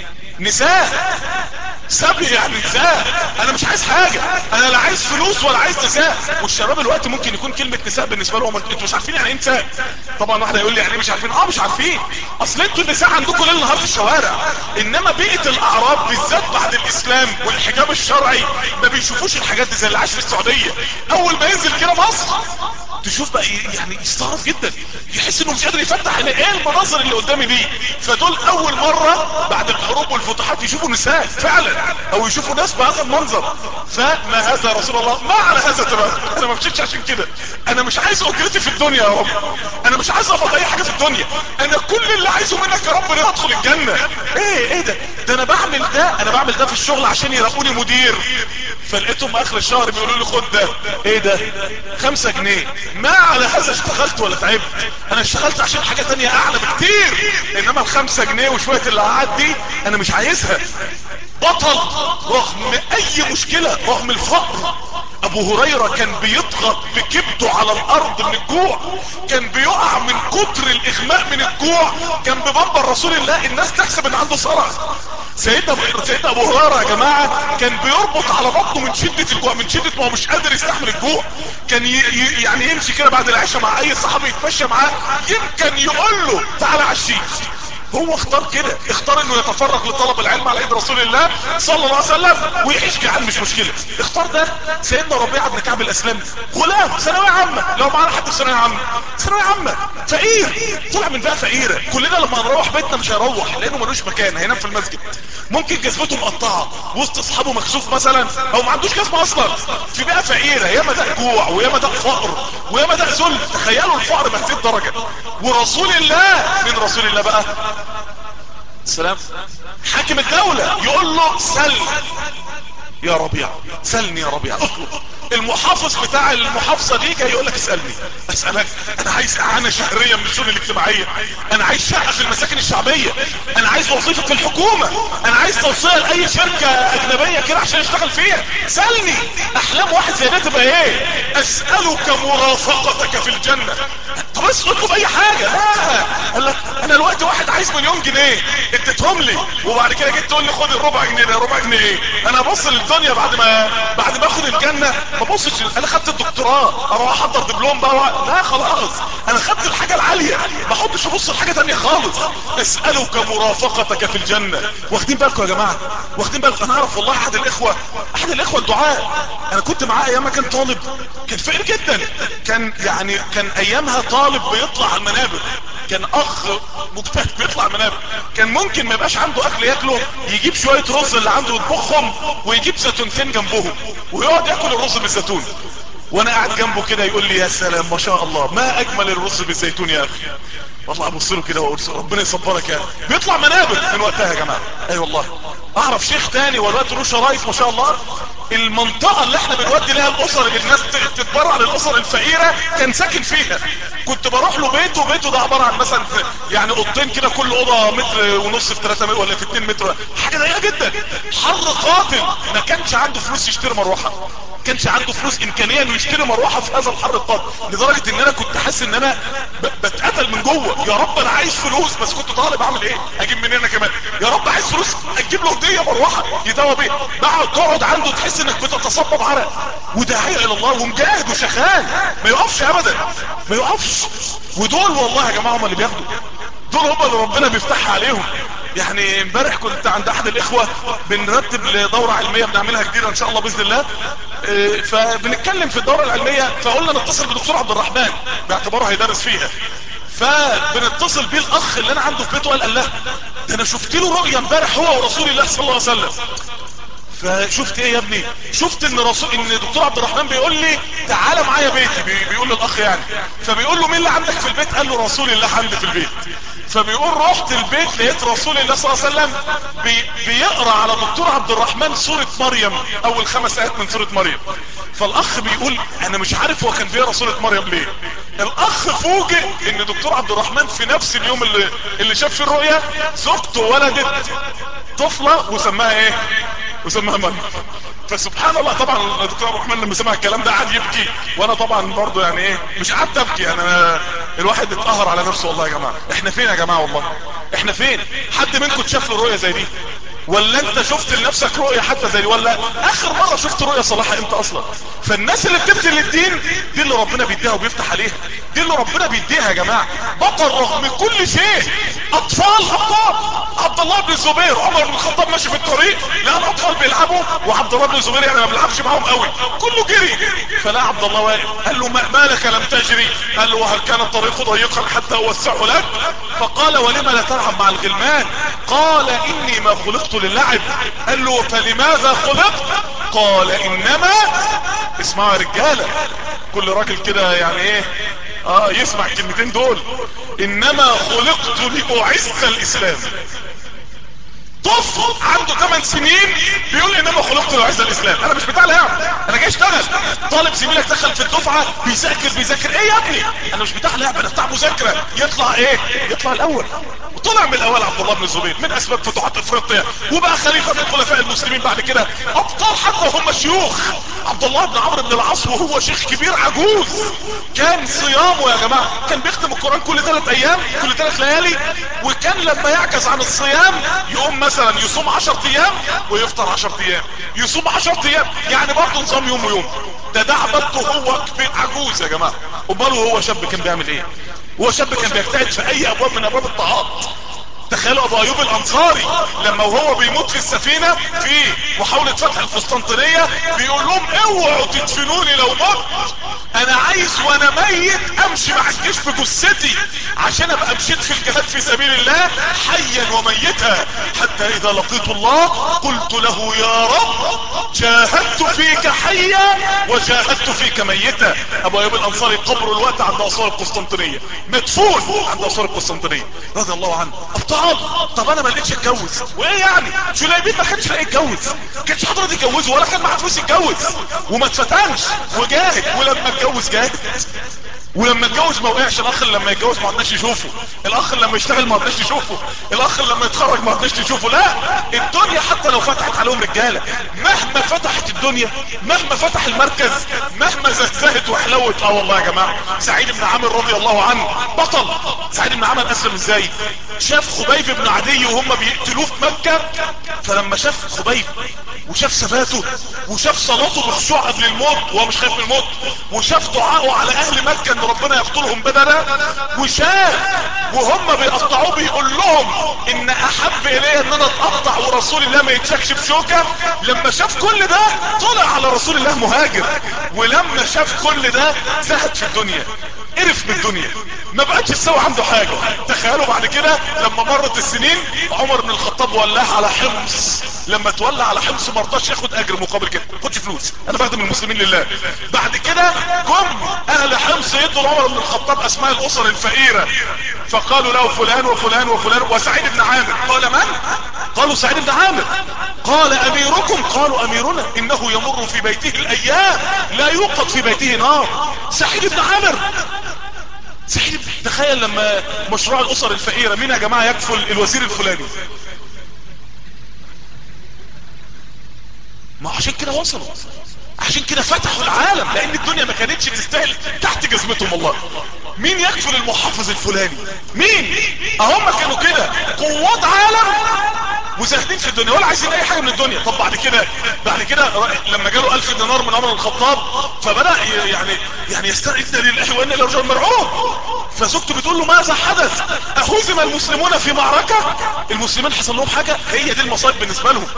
نساء. سبي يعني نساء. انا مش عايز حاجة، انا لا عايز فلوس ولا عايز نساء. والشباب الوقت ممكن يكون كلمة نساء بالنسبة لهم انتوا مش عارفين يعني ايه نساء. طبعا واحد هيقول لي يعني مش عارفين. اه مش عارفين، اصل انتوا النساء عندكم ليل نهار في الشوارع، انما بيئة الاعراب بالذات بعد الاسلام والحجاب الشرعي ما بيشوفوش الحاجات دي زي اللي عاش في السعودية. اول ما ينزل كده مصر تشوف بقى يعني يستغرب جدا، يحس انه مش قادر يفتح ان ايه المناظر اللي قدامي دي. فدول اول مرة بعد الحروب والفتوحات يشوفوا نساء فعلا او يشوفوا ناس بهذا المنظر. فما هذا يا رسول الله؟ ما على هذا تمام. انا ما مشيتش عشان كده، انا مش عايز اجرتي في الدنيا يا رب، انا مش عايز اقبض اي حاجة في الدنيا، انا كل اللي عايزه منك يا رب ان انا ادخل الجنة. ايه ايه ده ده انا بعمل ده انا بعمل ده في الشغل عشان يرقوني مدير. فلقيتهم اخر الشهر بيقولوا لي خد ده. ايه ده؟ خمسة جنيه. ما على هذا اشتغلت ولا تعبت، انا اشتغلت عشان حاجة تانية اعلى بكتير، انما الخمسة جنيه وشوية اللي قعد دي انا مش عايزها. بطل رغم اي مشكلة، رغم الفقر. ابو هريرة كان بيضغط بكبده على الارض من الجوع، كان بيقع من كتر الاغماء من الجوع، كان ببنبر رسول الله الناس تحسب ان عنده صرع. سيدنا سيدنا ابو هريرة يا جماعة كان بيربط على بطنه من شدة الجوع، من شدة ما هو مش قادر يستحمل الجوع. كان ي... ي... يعني يمشي كده بعد العشاء مع اي صحابي يتمشى معاه يمكن يقول له تعالى عشيك. هو اختار كده، اختار انه يتفرغ لطلب العلم على ايد رسول الله صلى الله عليه وسلم ويعيش جعان مش مشكلة. اختار ده. سيدنا ربيعة بن كعب الاسلامي غلام ثانوية عامة، لو معانا حد في ثانوية عامة ثانوية عامة فقير، طلع من بقى فقيرة. كلنا لما هنروح بيتنا مش هيروح لانه ملوش مكان، هينام في المسجد. ممكن جزمته مقطعة وسط اصحابه مكسوف مثلا او ما عندوش جزمة اصلا، في بقى فقيرة. ياما ده جوع وياما ده فقر وياما ده ذل. تخيلوا الفقر بهذه الدرجة. ورسول الله من رسول الله بقى السلام حاكم الدولة يقول له سل يا ربيع، سلني يا ربيع اطلب. المحافظ بتاع المحافظة دي جاي يقول لك اسألني. اسألك؟ انا عايز اعانة شهرية من الشؤون الاجتماعية، انا عايز شقة في المساكن الشعبية، انا عايز وظيفة في الحكومة، انا عايز توصية لاي شركة اجنبية كده عشان اشتغل فيها. سألني. احلام واحد زي ده تبقى ايه؟ اسألك مرافقتك في الجنة. طب بس اطلب اي حاجة. لا، قال لك انا الوقت واحد عايز مليون جنيه اديتهم لي، وبعد كده جيت تقول لي خد الربع جنيه ده. ربع جنيه ايه؟ انا ابص للدنيا بعد ما بعد ما اخد الجنة ما ابصش. انا خدت الدكتوراه اروح احضر دبلوم بقى و... لا خلاص، انا خدت الحاجة العالية، ما احطش ابص لحاجة تانية خالص. اسألك مرافقتك في الجنة. واخدين بالكم يا جماعة؟ واخدين بالكم؟ انا اعرف والله احد الاخوة احد الاخوة الدعاء، انا كنت معاه ايام ما كان طالب، كان فقير جدا، كان يعني كان ايامها طالب بيطلع على المنابر، كان اخ مجتهد بيطلع منابر، كان ممكن ما يبقاش عنده اكل ياكله، يجيب شوية رز اللي عنده يطبخهم ويجيب زيتونتين جنبهم ويقعد ياكل الرز بالزيتون. وانا قاعد جنبه كده يقول لي يا سلام ما شاء الله ما اجمل الرز بالزيتون يا اخي. والله ابص له كده واقول ربنا يصبرك يا اخي. بيطلع منابر من وقتها يا جماعه. اي أيوة والله. اعرف شيخ تاني والوقت له شرايط ما شاء الله، المنطقة اللي احنا بنودي لها الاسر اللي الناس تتبرع للاسر الفقيرة كان ساكن فيها. كنت بروح له بيته، بيته ده عبارة عن مثلا يعني اوضتين كده، كل اوضة متر ونص في ثلاثة متر ولا في اتنين متر، حاجة ضيقة جدا، حر قاتل. ما كانش عنده فلوس يشتري مروحة، كانش عنده فلوس امكانية انه يشتري مروحة في هذا الحر القاتل، لدرجة ان انا كنت حاسس ان انا بتقتل من جوه. يا رب انا عايز فلوس، بس كنت طالب اعمل ايه؟ اجيب منين انا كمان؟ يا رب عايز فلوس اجيب له هدية مروحة يداوى بيها. بقعد تقعد عنده تحس انك بتتصبب عرق، وداعية الى الله ومجاهد وشغال ما يقفش ابدا، ما يقفش. ودول والله يا جماعة هم اللي بياخدوا، دول هم اللي ربنا بيفتحها عليهم. يعني امبارح كنت عند احد الاخوة بنرتب لدورة علمية بنعملها جديدة ان شاء الله باذن الله، اه فبنتكلم في الدورة العلمية، فقلنا نتصل بدكتور عبد الرحمن باعتباره هيدرس فيها. فبنتصل بيه الاخ اللي انا عنده في بيته، قال الله ده انا شفت له رؤية امبارح هو ورسول الله صلى الله عليه وسلم. فشفت ايه يا ابني؟ شفت ان رسول ان دكتور عبد الرحمن بيقول لي تعالى معايا بيتي، بي بيقول للاخ يعني، فبيقول له مين اللي عندك في البيت؟ قال له رسول الله عندي في البيت. فبيقول رحت البيت لقيت رسول الله صلى الله عليه وسلم بي بيقرأ على دكتور عبد الرحمن سورة مريم، اول خمس ايات من سورة مريم. فالاخ بيقول انا مش عارف هو كان بيقرأ سورة مريم ليه. الاخ فوجئ ان دكتور عبد الرحمن في نفس اليوم اللي, اللي شاف في الرؤية زوجته ولدت طفلة وسماها ايه؟ وسماها مريم. فسبحان الله، طبعا الدكتور عبد الرحمن لما سمع الكلام ده قعد يبكي، وانا طبعا برضو يعني ايه مش قعدت ابكي، انا الواحد اتقهر على نفسه والله يا جماعة. احنا فين يا جماعة؟ والله احنا فين؟ حد منكم شاف له رؤية زي دي؟ ولا انت شفت لنفسك رؤية حتى زي دي؟ ولا اخر مرة شفت رؤية صلاحة امتى اصلا؟ فالناس اللي بتبذل للدين دي اللي ربنا بيديها وبيفتح عليها، دي اللي ربنا بيديها يا جماعة. بطل رغم كل شيء، اطفال ابطال. عبد الله بن الزبير، عمر بن الخطاب ماشي في الطريق لقى اطفال بيلعبوا، وعبد الله بن الزبير يعني ما بيلعبش معاهم قوي، كله جري. فلا عبد الله واقف، قال له ما لك لم تجري؟ قال له وهل كان الطريق ضيقا حتى اوسعه لك؟ فقال ولم لا تلعب مع الغلمان؟ قال اني ما خلقت للعب. قال له فلماذا خلقت؟ قال انما، اسمعوا يا رجالة، كل راجل كده يعني ايه اه يسمع الكلمتين دول، انما خلقت لاعز الاسلام. طفل عنده ثمان سنين بيقول انما خلقت لاعز الاسلام. انا مش بتاع لعب، انا جاي اشتغل. طالب زميلك دخل في الدفعه بيذاكر بيذاكر ايه يا ابني؟ انا مش بتاع لعب، انا بتاع مذاكره. يطلع ايه؟ يطلع الاول. وطلع من الاول عبد الله بن الزبير من اسباب فتوحات افريقيا، وبقى خليفه من خلفاء المسلمين بعد كده، ابطال حتى هم شيوخ. عبد الله بن عمرو بن العاص وهو شيخ كبير عجوز، كان صيامه يا جماعه كان بيختم القران كل ثلاث ايام كل ثلاث ليالي، وكان لما يعجز عن الصيام يقوم مثلا يصوم عشرة ايام ويفطر عشرة ايام، يصوم عشرة ايام، يعني برضه نظام يوم ويوم. ده ده عبادته هو كبير عجوز يا جماعه. امال هو شاب كان بيعمل ايه؟ هو شاب كان بيجتهد في اي ابواب من ابواب الطاعات. تخيلوا ابو ايوب الانصاري لما وهو بيموت في السفينة في محاولة فتح القسطنطينية بيقول لهم اوعوا تدفنوني لو مت، انا عايز وانا ميت امشي مع الجيش في جثتي عشان ابقى مشيت في الجهاد في سبيل الله حيا وميتا، حتى اذا لقيت الله قلت له يا رب جاهدت فيك حيا وجاهدت فيك ميتا. ابو ايوب الانصاري قبره الوقت عند اسوار القسطنطينية، مدفون عند اسوار القسطنطينية رضي الله عنه. ابطال. طب انا ما لقيتش اتجوز، وايه يعني؟ شليبيب ما كانش لاقي يتجوز، ما كانش حضرتك يتجوزه ولا كان معاه فلوس يتجوز، وما اتفتنش وجاهد، ولما اتجوز جاهد. ولما اتجوز ما وقعش. الاخ اللي لما يتجوز ما عدناش نشوفه، الاخ اللي لما يشتغل ما عدناش نشوفه، الاخ اللي لما يتخرج ما عدناش نشوفه. لا، الدنيا حتى لو فتحت عليهم رجاله، مهما فتحت الدنيا، مهما فتح المركز، مهما زهزهت وحلوت. اه والله يا جماعه، سعيد بن عامر رضي الله عنه بطل. سعيد بن عامر اسلم ازاي؟ شاف خبيب بن عدي وهم بيقتلوه في مكه، فلما شاف خبيب وشاف ثباته وشاف صلاته بخشوع قبل الموت وهو مش خايف من الموت، وشاف دعائه على اهل مكه ان ربنا يقتلهم بدلا، وشاف وهم بيقطعوه بيقول لهم ان احب الي ان انا اتقطع ورسول الله ما يتشكش بشوكه. لما شاف كل ده طلع على رسول الله مهاجر، ولما شاف كل ده زهد في الدنيا، قرف من الدنيا، ما بقتش تسوي عنده حاجه. تخيلوا بعد كده لما مرت السنين عمر بن الخطاب ولاه على حمص، لما تولى على حمص ما رضاش ياخد اجر مقابل كده، خدش فلوس، انا بخدم المسلمين لله. بعد كده جم اهل حمص يدوا لعمر بن الخطاب اسماء الاسر الفقيره، فقالوا له فلان وفلان وفلان وسعيد بن عامر. قال من؟ قالوا سعيد بن عامر. قال اميركم؟ قالوا اميرنا، انه يمر في بيته الايام لا يوقد في بيته نار. سعيد بن عامر. سعيد، تخيل لما مشروع الاسر الفقيره، مين يا جماعه يكفل الوزير الفلاني؟ ما عشان كده وصلوا، عشان كده فتحوا العالم، لان الدنيا ما كانتش تستاهل تحت جزمتهم. والله مين يكفل المحافظ الفلاني؟ مين؟ اهم كانوا كده قوات عالم وزاهدين في الدنيا ولا عايزين اي حاجه من الدنيا. طب بعد كده بعد كده لما جاله ألف دينار من عمر بن الخطاب، فبدا يعني يعني يستعد لله وان الى رجل مرعوب. فزوجته بتقول له ماذا حدث؟ اهزم المسلمون في معركه؟ المسلمين حصل لهم حاجه؟ هي دي المصائب بالنسبه لهم،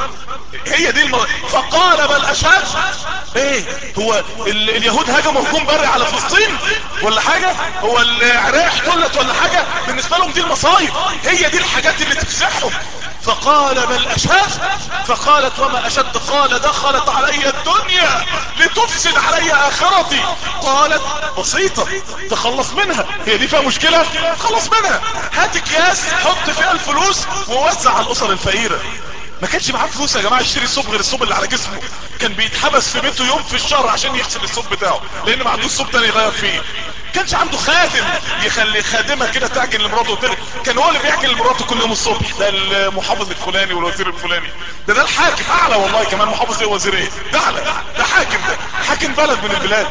هي دي المصائب. فقال بل اشد. ايه هو ال اليهود هجموا هجوم بري على فلسطين ولا حاجه؟ هو العراق احتلت ولا حاجه؟ بالنسبه لهم دي المصايب، هي دي الحاجات اللي تفسحهم. فقال بل اشد. فقالت وما اشد؟ قال دخلت علي الدنيا لتفسد علي اخرتي. قالت بسيطة تخلص منها، هي دي فيها مشكلة؟ خلص منها، هات اكياس حط فيها الفلوس ووزع على الاسر الفقيرة. ما كانش معاه فلوس يا جماعه يشتري الصوب غير الصوب اللي على جسمه، كان بيتحبس في بيته يوم في الشهر عشان يغسل الصوب بتاعه، لان ما عندوش صوب تاني يغير فيه. كانش عنده خادم يخلي خادمه كده تعجن لمراته وتلك. كان هو اللي بيعجن لمراته كل يوم الصبح، ده المحافظ الفلاني والوزير الفلاني، ده ده الحاكم اعلى والله، كمان محافظ ايه وزير ايه، ده اعلى، ده حاكم، ده حاكم بلد من البلاد.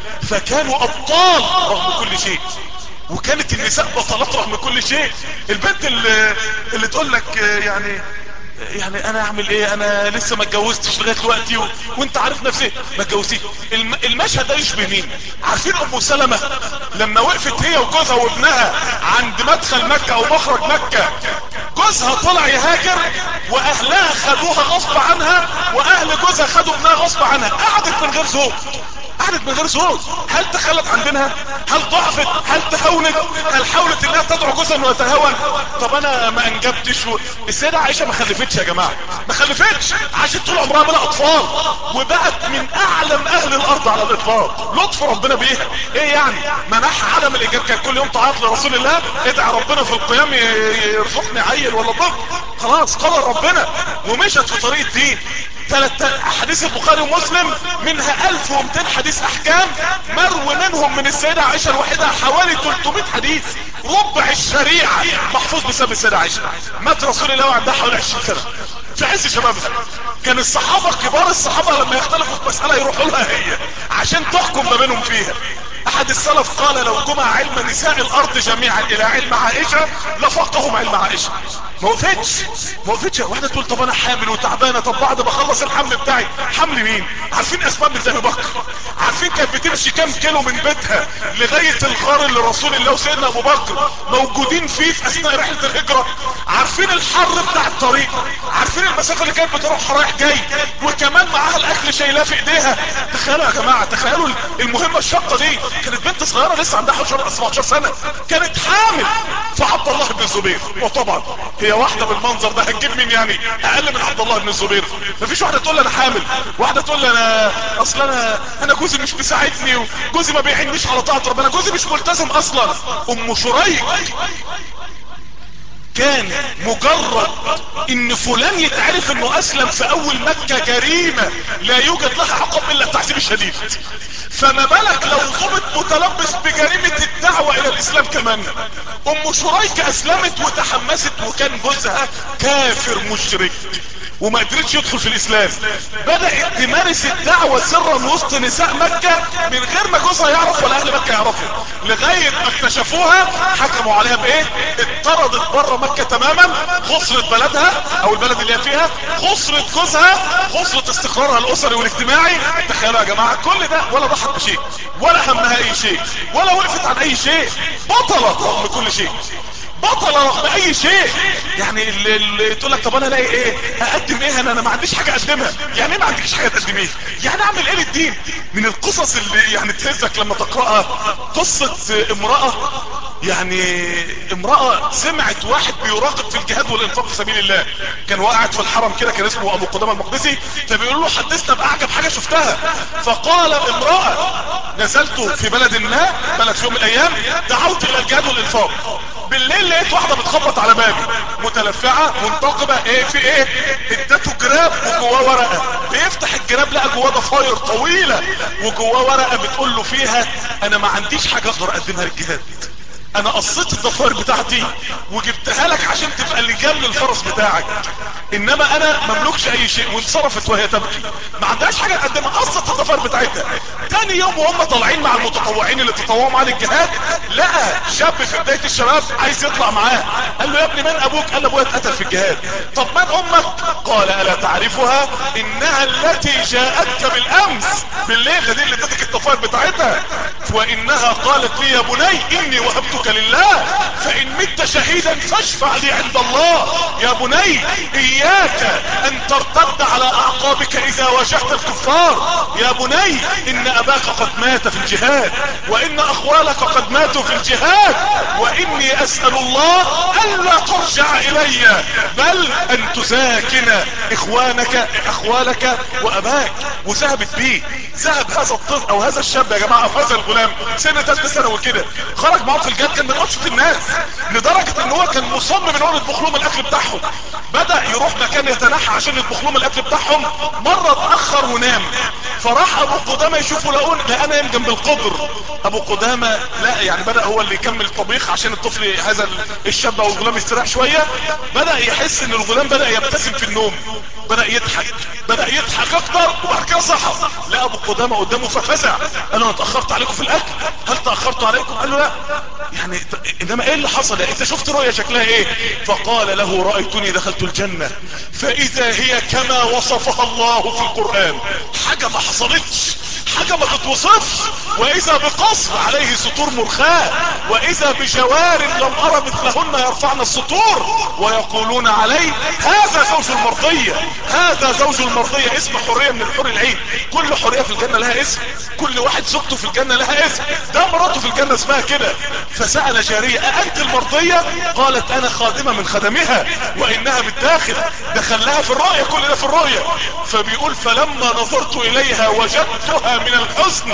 فكانوا ابطال رغم كل شيء، وكانت النساء بطلات رغم كل شيء. البنت اللي, اللي تقول لك يعني يعني انا اعمل ايه، انا لسه ما اتجوزتش لغايه دلوقتي و... وانت عارف نفسي ما اتجوزتش. الم... المشهد ده يشبه مين؟ عارفين ام سلمة لما وقفت هي وجوزها وابنها عند مدخل مكة او مخرج مكة، جوزها طلع يهاجر واهلها خدوها غصب عنها، واهل جوزها خدوا ابنها غصب عنها، قعدت من غير زوج، قعدت من غير زوج. هل تخلت عن دينها؟ هل ضعفت؟ هل تهونت؟ هل حاولت انها تدعو جوزها انه يتهاون؟ طب انا ما انجبتش و... السيدة عائشة ما خلفتش يا جماعة، ما خلفتش، عاشت طول عمرها بلا اطفال، وبقت من اعلم اهل الارض على الاطلاق، لطف ربنا بيها. ايه يعني منح عدم الايجاب؟ كان كل يوم تعيط لرسول الله ادعى ربنا في القيام يرزقني عيل ولا طفل، خلاص قدر ربنا، ومشت في طريق الدين. ثلاث احاديث البخاري ومسلم منها ألف ومئتين حديث احكام، مروي منهم من السيدة عائشة الوحيدة حوالي ثلاثمائة حديث، ربع الشريعة محفوظ بسبب السيدة عائشة. مات رسول الله وعندها حوالي عشرين سنة في عز شبابها. كان الصحابة كبار الصحابة لما يختلفوا في مسألة يروحوا لها هي عشان تحكم ما بينهم فيها. احد السلف قال لو جمع علم نساء الارض جميعا الى علم عائشة لفقهم علم عائشة. ما وقفتش ما وقفتش. واحدة تقول طب انا حامل وتعبانة، طب بعد ما اخلص الحمل بتاعي، حمل مين؟ عارفين اسباب بنت ابي بكر؟ عارفين كانت بتمشي كام كيلو من بيتها لغاية الغار اللي رسول الله وسيدنا ابو بكر موجودين فيه في اثناء رحلة الهجرة؟ عارفين الحر بتاع الطريق؟ عارفين المسافة اللي كانت بتروح رايح جاي، وكمان معاها الاكل شايلاه في ايديها؟ تخيلوا يا جماعة، تخيلوا المهمة الشاقة دي. كانت بنت صغيرة لسه عندها سبعتاشر سنة، كانت حامل في عبد الله بن الزبير. وطبعا هي واحدة بالمنظر ده هتجيب مين يعني اقل من عبد الله بن الزبير؟ مفيش واحدة تقول لي انا حامل، واحدة تقول لي انا اصل انا انا جوزي مش مساعدني وجوزي ما بيعينيش على طاعة ربنا، جوزي مش ملتزم اصلا. ام شريك كان مجرد ان فلان يتعرف انه اسلم في اول مكة جريمة لا يوجد لها عقاب الا التعذيب الشديد. فما بالك لو ضبط متلبس بجريمة الدعوة الى الاسلام كمان. ام شريك اسلمت وتحمست وكان جوزها كافر مشرك وما قدرتش يدخل في الاسلام. بدأت تمارس الدعوة سرا وسط نساء مكة من غير ما جوزها يعرف ولا اهل مكة يعرفوا، لغاية ما اكتشفوها حكموا عليها بايه؟ اتطردت بره مكة تماما، خسرت بلدها او البلد اللي هي فيها، خسرت جوزها، خسرت استقرارها الاسري والاجتماعي. تخيلوا يا جماعة كل ده ولا ضحت بشيء ولا همها اي شيء ولا وقفت عن اي شيء، بطلت رغم كل شيء، بطل رغم اي شيء. يعني اللي, اللي تقول لك طب انا الاقي ايه اقدم ايه؟ انا انا ما عنديش حاجه اقدمها. يعني ايه ما عندكش حاجه تقدميها؟ يعني اعمل ايه للدين؟ من القصص اللي يعني تهزك لما تقراها قصه امراه، يعني امرأة سمعت واحد بيراقب في الجهاد والانفاق في سبيل الله، كان واقعد في الحرم كده، كان اسمه ابو قدامة المقدسي، فبيقول له حدثنا باعجب حاجة شفتها. فقال امرأة نزلت في بلد ما، بلد في يوم من الايام، دعوت الى الجهاد والانفاق، بالليل لقيت واحدة بتخبط على بابي متلفعة منتقبة، ايه في ايه؟ ادته جراب وجواه ورقة، بيفتح الجراب لقى جواه ضفاير طويلة وجواه ورقة بتقول له فيها انا ما عنديش حاجة اقدر اقدمها للجهاد، انا قصيت الضفائر بتاعتي وجبتها لك عشان تبقى اللجام للفرس بتاعك، انما انا مملكش اي شيء. وانصرفت وهي تبكي، ما عندهاش حاجة تقدمها، قصت الضفائر بتاعتها. تاني يوم وهم طالعين مع المتطوعين اللي تطوعوا مع الجهاد، لقى شاب في بداية الشباب عايز يطلع معاه، قال له يا ابني من ابوك؟ قال له ابويا اتقتل في الجهاد. طب من امك؟ قال الا تعرفها؟ انها التي جاءتك بالامس بالليل، دي اللي ادتك الضفائر بتاعتها. وانها قالت لي يا بني اني وهبتك لله فان مت شهيدا فاشفع لي عند الله. يا بني اياك ان ترتد على اعقابك اذا واجهت الكفار. يا بني ان اباك قد مات في الجهاد وان اخوالك قد ماتوا في الجهاد، واني اسأل الله الا ترجع الي بل ان تساكن اخوانك اخوالك واباك. وذهبت بيه، ذهب هذا الطفل او هذا الشاب يا جماعة او هذا الغلام سنة ثالث سنة وكده، خرج معهم في الجهاد، كان من اشطر الناس لدرجة ان هو كان مصمم ان هو يطبخ لهم الاكل بتاعهم. بدأ يروح مكان يتنحى عشان يطبخ لهم الاكل بتاعهم، مرة اتأخر ونام، فراح ابو قدامة يشوفه لقون لقى نايم جنب القبر. ابو قدامة لا يعني بدأ هو اللي يكمل الطبيخ عشان الطفل هذا الشاب او الغلام يستريح شوية. بدأ يحس ان الغلام بدأ يبتسم في النوم، بدأ يضحك، بدأ يضحك اكتر، وبعد كده صحى لقى ابو قدامة قدامه ففزع، قال له انا اتأخرت عليكم في الاكل؟ هل تأخرت عليكم؟ قال له لا. يعني انما ايه اللي حصل؟ انت شفت رؤية شكلها ايه؟ فقال له رأيتني دخلت الجنة فاذا هي كما وصفها الله في القرآن، حاجة ما حصلتش، حاجة ما تتوصفش، واذا بقصر عليه سطور مرخاة، واذا بجوار لم ارى مثلهن يرفعن السطور ويقولون عليه هذا زوج المرضية، هذا زوج المرضية. اسم حرية من الحور العين، كل حرية في الجنة لها اسم، كل واحد زوجته في الجنة لها اسم، ده مراته في الجنة اسمها كده. فسأل جارية أأنت المرضية؟ قالت انا خادمة من خدمها وانها بالداخل، دخلها في الرؤية، كل ده في الرؤية. فبيقول فلما نظرت اليها وجدتها من الحزن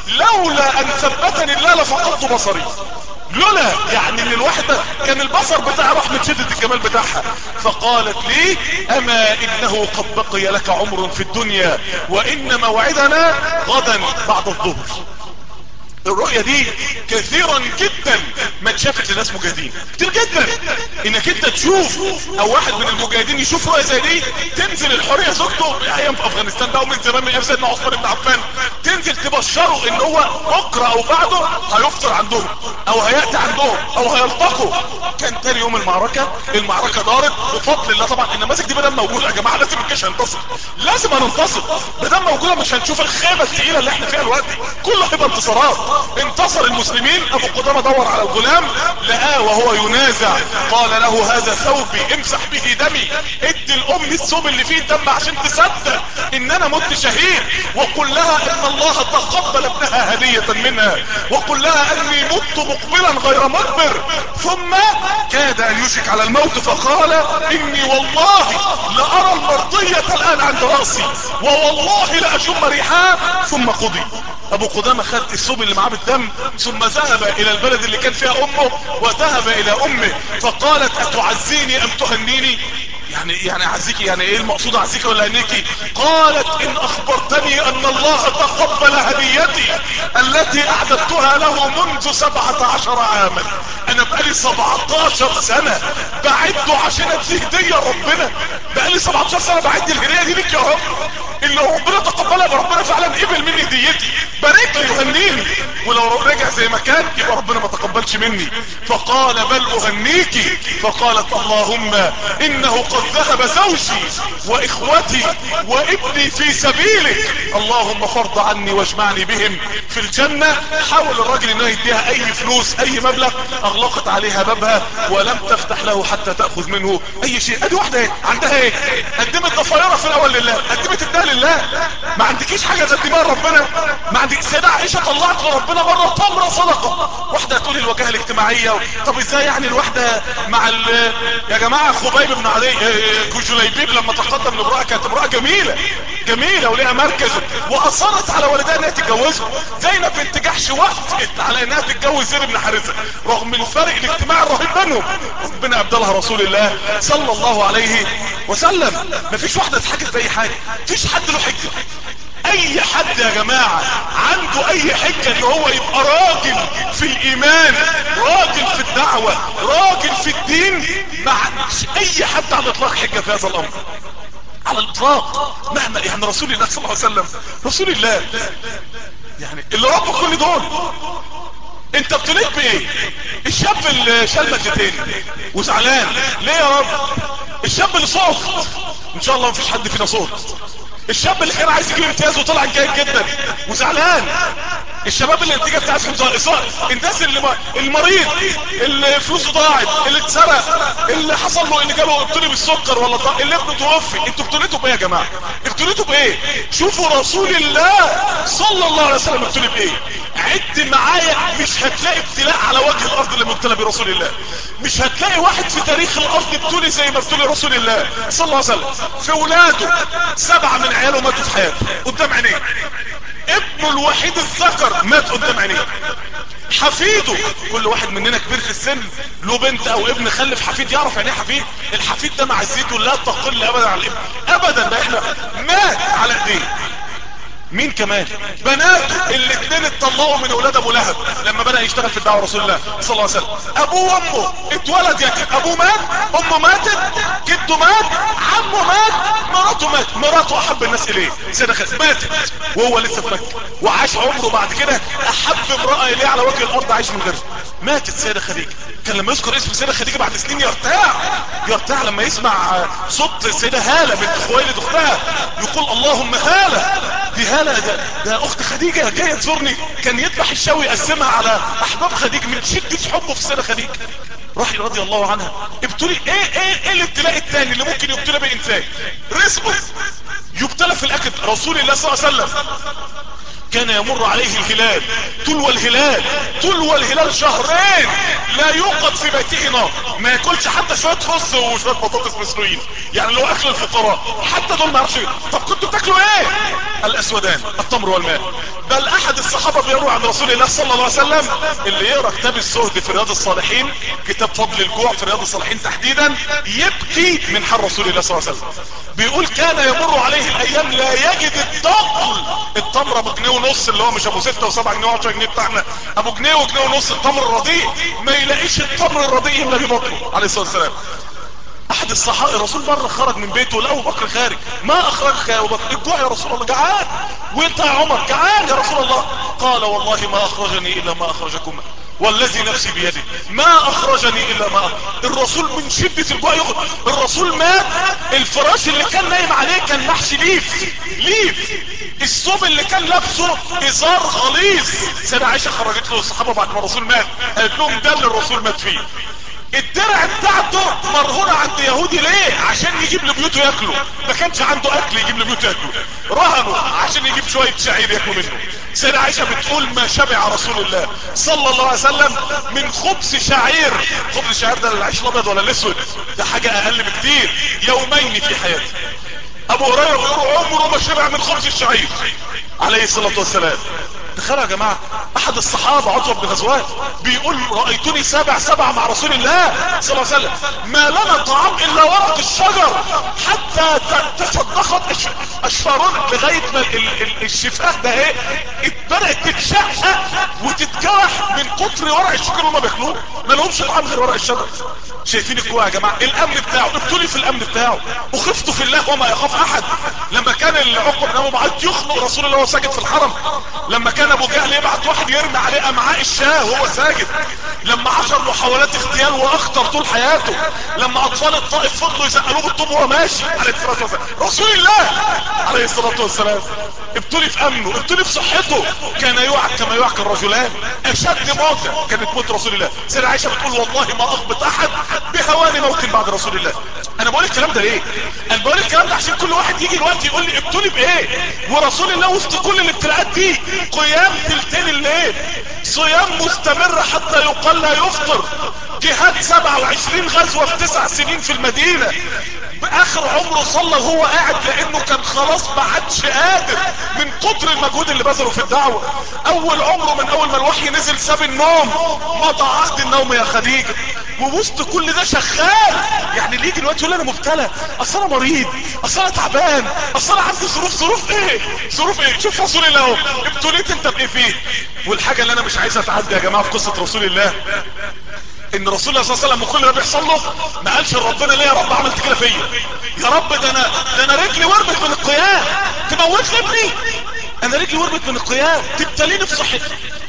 لولا ان ثبتني الله لفقدت بصري. لولا يعني ان الواحد كان البصر بتاعه راح من شدة الجمال بتاعها. فقالت لي اما انه قد بقي لك عمر في الدنيا وان موعدنا غدا بعد الظهر. الرؤية دي كثيرا جدا ما اتشافت لناس مجاهدين كتير جدا، انك انت تشوف او واحد من المجاهدين يشوف رؤية زي دي، تنزل الحرية زوجته ايام في افغانستان بقى ومن زمان من ايام سيدنا عثمان بن عفان، تنزل تبشره ان هو بكره او بعده هيفطر عندهم او هيأتي عندهم او هيلتقوا. كان تاني يوم المعركة، المعركة دارت بفضل الله. طبعا النماذج دي بدل موجودة يا جماعة، لازم الجيش هينتصر، لازم هننتصر، بدل موجودة مش هنشوف الخيبة الثقيلة اللي احنا فيها دلوقتي، كله هيبقى انتصارات. انتصر المسلمين. ابو قدامة دور على الغلام لقاه وهو ينازع، قال له هذا ثوبي امسح به دمي، ادي الام الثوب اللي فيه الدم عشان تصدق ان انا مت شهيد، وقل لها ان الله تقبل ابنها هدية منها، وقل لها اني مت مقبلا غير مدبر. ثم كاد ان يشك على الموت فقال اني والله لارى المرضية الان عند راسي ووالله لاشم ريحها. ثم قضي. ابو قدامة خد الثوب اللي معاه بالدم ثم ذهب الى البلد اللي كان فيها امه وذهب الى امه فقالت اتعزيني ام تهنيني؟ يعني يعني اعزيكي، يعني ايه المقصود اعزيكي ولا هنيكي؟ قالت ان اخبرتني ان الله تقبل هديتي التي اعددتها له منذ سبعة عشر عاما، انا بقالي سبعتاشر سنة بعده عشان ادي هدية ربنا، بقالي سبعتاشر سنة بعد الهدية دي ليك يا رب، اللي ربنا تقبلها بربنا فعلا قبل مني هديتي، بارك لي وهنيني، ولو رجع زي ما كان يبقى ربنا ما تقبلش مني. فقال بل اهنيكي، فقالت اللهم انه قد ذهب زوجي واخوتي وابني في سبيلك، اللهم فرض عني واجمعني بهم في الجنة. حاول الراجل انه يديها اي فلوس اي مبلغ، اغلقت عليها بابها ولم تفتح له حتى تأخذ منه اي شيء. ادي واحدة ايه عندها ايه؟ قدمت ضفايرها في الاول لله، قدمت الدهر لله، ما عندكيش حاجة تقدمها لربنا؟ ما عندك سيدة عائشة طلعت لربنا مرة تمرة صدقة. واحدة تقول الوجهة الاجتماعية و... طب ازاي يعني الواحدة مع ال... يا جماعة خبيب بن عدي جليبيب لما تقدم لامرأة كانت امرأة جميلة جميلة وليها مركز واصرت على والدها انها تتجوزه. زينب بنت جحش وافقت على انها تتجوز زيد بن حارثة رغم الفرق الاجتماعي الرهيب بينهم، ربنا ابدلها رسول الله صلى الله عليه وسلم. مفيش واحدة اتحكت باي حاجة، مفيش حد له حجة. اي حد يا جماعة عنده اي حجة ان هو يبقى راجل في الايمان، راجل في الدعوة، راجل في الدين، ما عندش اي حد على الاطلاق حجة في هذا الامر على الاطلاق. مهما يعني رسول الله صلى الله عليه وسلم رسول الله يعني اللي ربه كل دول. انت ابتليت بايه؟ الشاب اللي شال مادتين وزعلان ليه يا رب؟ الشاب اللي صوت ان شاء الله مفيش حد فينا صوت، الشاب اللي كان عايز يجيب امتياز وطلع جيد جدا وزعلان، الشباب اللي النتيجه بتاعتهم ظاهره، الناس اللي ما... المريض اللي فلوسه ضاعت، اللي اتسرق، اللي حصل له اللي جاله ابتلي بالسكر ولا ضاع، اللي ابنه توفي. انتوا ابتليتوا بايه يا جماعه؟ ابتليتوا بايه؟ شوفوا رسول الله صلى الله عليه وسلم ابتلي بايه. عد معايا، مش هتلاقي ابتلاء على وجه الارض اللي مبتلى برسول الله، مش هتلاقي واحد في تاريخ الارض ابتلي زي ما ابتلي رسول الله صلى الله عليه وسلم. في ولاده سبعه من عياله ماتوا في حياته قدام عينيه، ابنه الوحيد الذكر مات قدام عينيه، حفيده، كل واحد مننا كبير في السن له بنت او ابن خلف حفيد يعرف يعني ايه حفيد. الحفيد ده معزته لا تقل ابدا على الابن ابدا، ده احنا مات على ايديه. مين كمان؟ بناته الاثنين اتطلقوا من اولاد ابو لهب لما بدأ يشتغل في الدعوة رسول الله صلى الله عليه وسلم. ابوه وامه اتولد يتيم، ابوه مات، امه ماتت، جده مات، عمه مات، مراته مات. مراته احب الناس اليه سيدة خديجة ماتت وهو لسه في مكة، وعاش عمره بعد كده احب امرأة اليه على وجه الارض عايش من غيرها، ماتت سيدة خديجة. كان لما يذكر اسم سيدة خديجة بعد سنين يرتاع يرتاع لما يسمع صوت السيدة هالة بنت خويلد اختها يقول اللهم هالة، دي هالة ده, ده اخت خديجة جاية تزورني. كان يذبح الشوي يقسمها على احباب خديجة من شدة حبه في السيدة خديجة راح رضي الله عنها. ابتلي ايه ايه ايه الابتلاء الثاني اللي ممكن يبتلى به انسان؟ رزقه يبتلى في الاكل. رسول الله صلى الله عليه وسلم كان يمر عليه الهلال تلو الهلال تلو الهلال شهرين لا يوقد في بيته نار، ما ياكلش حتى شويه رز وشويه بطاطس مسلوقين، يعني لو اكل الفقراء حتى دول ما يعرفش. طب كنتوا بتاكلوا ايه؟ الاسودان التمر والماء. بل احد الصحابه بيروي عن رسول الله صلى الله عليه وسلم، اللي يقرا كتاب الزهد في رياض الصالحين، كتاب فضل الجوع في رياض الصالحين تحديدا، يبكي من حال رسول الله صلى الله عليه وسلم. بيقول كان يمر عليه الايام لا يجد التمر، التمر ابو جنيه ونص اللي هو مش ابو ستة وسبعة جنيه وعشرة جنيه بتاعنا، ابو جنيه وجنيه ونص التمر الرديء، ما يلاقيش التمر الرديء الا ببطنه عليه الصلاه والسلام. احد الصحابه الرسول مره خرج من بيته لقى ابو بكر خارج، ما اخرجك يا ابو بكر؟ الجوع يا رسول الله، جعان. وانت يا عمر؟ جعان يا رسول الله. قال والله ما اخرجني الا ما اخرجكم، والذي نفسي بيده ما اخرجني الا ما أخرج. الرسول من شدة الجوع يخرج. الرسول مات الفراش اللي كان نايم عليه كان محشي ليف ليف، الثوب اللي كان لابسه ازار غليظ. سيدة عائشة خرجت له الصحابة بعد ما الرسول مات، قالت لهم ده اللي الرسول مات فيه. الدرع بتاعته مرهونة عند يهودي ليه؟ عشان يجيب لبيوته ياكلوا، ما كانش عنده اكل يجيب لبيوته ياكلوا، رهنوا عشان يجيب شوية شعير ياكلوا منه. سيدة عائشة بتقول ما شبع رسول الله صلى الله عليه وسلم من خبز شعير. خبز الشعير ده العيش الابيض ولا الاسود؟ ده حاجة اقل بكتير، يومين في حياته. ابو هريرة بيقول عمره ما شبع من خبز الشعير عليه الصلاة والسلام. تخيلوا يا جماعة، احد الصحابة عتبة بن غزوان بيقول رأيتني سبع سبع مع رسول الله صلى الله عليه وسلم، ما لنا طعام الا ورق الشجر يصفرون لغاية ما الشفاه ده ايه اتبدأت تتشقق وتتكوح من كتر ورق الشجر اللي هم بياكلوه، ما لهمش طعام غير ورق الشجر. شايفين الجوع يا جماعة؟ الامن بتاعه ابتلي في الامن بتاعه، وخفتوا في الله وما يخاف احد. لما كان العقبة بن ابي معيط يخنق رسول الله وهو ساجد في الحرم، لما كان ابو جهل يبعت واحد يرمي عليه امعاء الشاه وهو ساجد، لما عشر محاولات اغتيال واخطر طول حياته، لما اطفال الطائف فضلوا يسألوه بالطوب وهو ماشي عليه الصلاة والسلام، رسول الله عليه الصلاة والسلام ابتلي في امنه، ابتلي في صحته. كان يوعك كما يوعك الرجلان، اشد موتا كانت موت رسول الله. سيدة عائشة بتقول والله ما اغبط احد بهوان موت بعد رسول الله. انا بقول الكلام ده ليه؟ انا بقول الكلام ده عشان كل واحد يجي الوقت يقول لي ابتلي بايه؟ ورسول الله وسط كل الابتلاءات دي قيام تلتين الليل، صيام مستمر حتى يقال لا يفطر، جهاد سبعة وعشرين غزوة في تسع سنين في المدينة، باخر عمره صلى وهو قاعد لانه كان خلاص ما عادش قادر من كتر المجهود اللي بذله في الدعوة. اول عمره من اول ما الوحي نزل ساب النوم، مضى عهد النوم يا خديجة، ووسط كل ده شغال. يعني اللي يجي دلوقتي يقول انا مبتلى، اصل انا مريض، اصل انا تعبان، اصل انا عندي ظروف. ظروف ايه؟ ظروف ايه؟ شوف رسول الله اهو ابتليت انت بايه فيه. والحاجة اللي انا مش عايز اتعدى يا جماعة في قصة رسول الله، ان رسول الله صلى الله عليه وسلم كل ده بيحصل له ما قالش ربنا ليه يا رب عملت كده فيا؟ يا رب ده انا ده انا رجلي ورمت من القيام، تموت لي ابني؟ انا رجلي ورمت من القيام، تبتليني في صحتي؟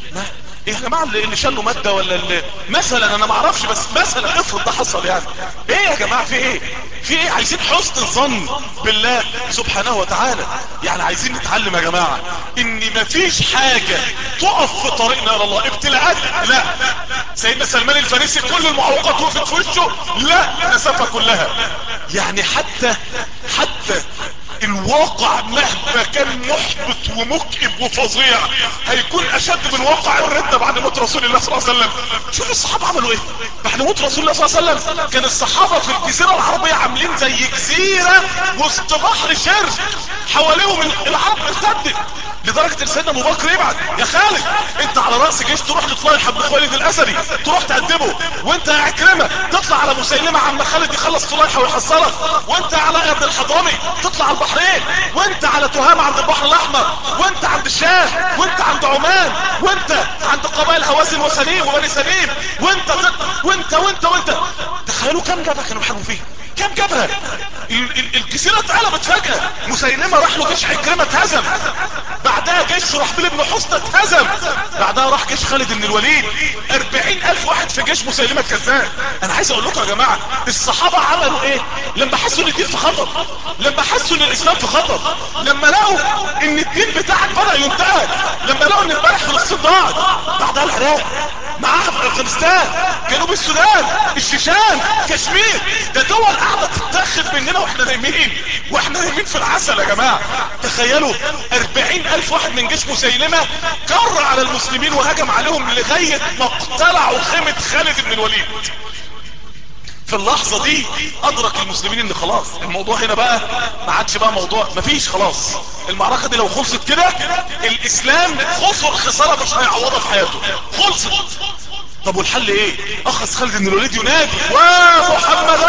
ايه يا جماعه اللي شاله ماده ولا اللي مثلا انا ما اعرفش، بس مثلا افرض ده حصل يعني. ايه يا جماعه في ايه؟ في ايه؟ عايزين حسن الظن بالله سبحانه وتعالى. يعني عايزين نتعلم يا جماعه ان مفيش حاجه تقف في طريقنا الى الله. ابتلاءات لا، سيدنا سلمان الفارسي كل المعوقات وقفت في وشه، لا نسفها كلها. يعني حتى حتى الواقع مهما كان محبط ومكئب وفظيع هيكون اشد من واقع الردة بعد موت رسول الله صلى الله عليه وسلم. شوف الصحابة عملوا ايه بعد موت رسول الله صلى الله عليه وسلم. كان الصحابة في الجزيرة العربية عاملين زي جزيرة وسط بحر شرق، حواليهم العرب ارتدت، لدرجة ان سيدنا ابو بكر يبعت يا خالد انت على رأس جيش تروح لطليحة بن خالد الاسدي تروح تقدمه، وانت يا عكرمة تطلع على مسيلمة عم خالد يخلص طليحة ويحصلك، وانت على ابن الحضرمي تطلع على البحرين، وانت على تهامة عند البحر الاحمر، وانت عند الشام، وانت عند عمان، وانت عند قبائل هوازن وسليم وبني سليم، وانت وانت وانت وانت تخيلوا كم جبهة كانوا بيحاربوا فيها، كم جبهة. الجزيرة اتقلبت فجأة. مسيلمة راح له جيش عكرمة اتهزم، بعدها جيش شرحبيل بن حسنة اتهزم، بعدها راح جيش خالد بن الوليد، اربعين الف واحد في جيش مسيلمة الكذاب. انا عايز اقول لكم يا جماعة الصحابة عملوا ايه لما حسوا ان الدين في خطر، لما حسوا ان الاسلام في خطر، لما لقوا ان الدين بتاعك بدأ ينتهك، لما لقوا ان امبارح فلسطين ضاعت، بعدها العراق، معاها في افغانستان، جنوب السودان، الشيشان، كشمير، ده دول قاعدة تتاخد مننا واحنا نايمين، واحنا نايمين في العسل يا جماعة. تخيلوا اربعين الف واحد من جيش مسيلمة كر على المسلمين وهجم عليهم لغاية ما اقتلعوا خيمة خالد بن الوليد. في اللحظة دي ادرك المسلمين ان خلاص الموضوع هنا بقى ما عادش بقى موضوع، مفيش خلاص المعركة دي لو خلصت كده الاسلام خسر خسارة مش هيعوضها في حياته، خلصت. طب والحل ايه؟ اخذ خالد بن الوليد ينادي ومحمدا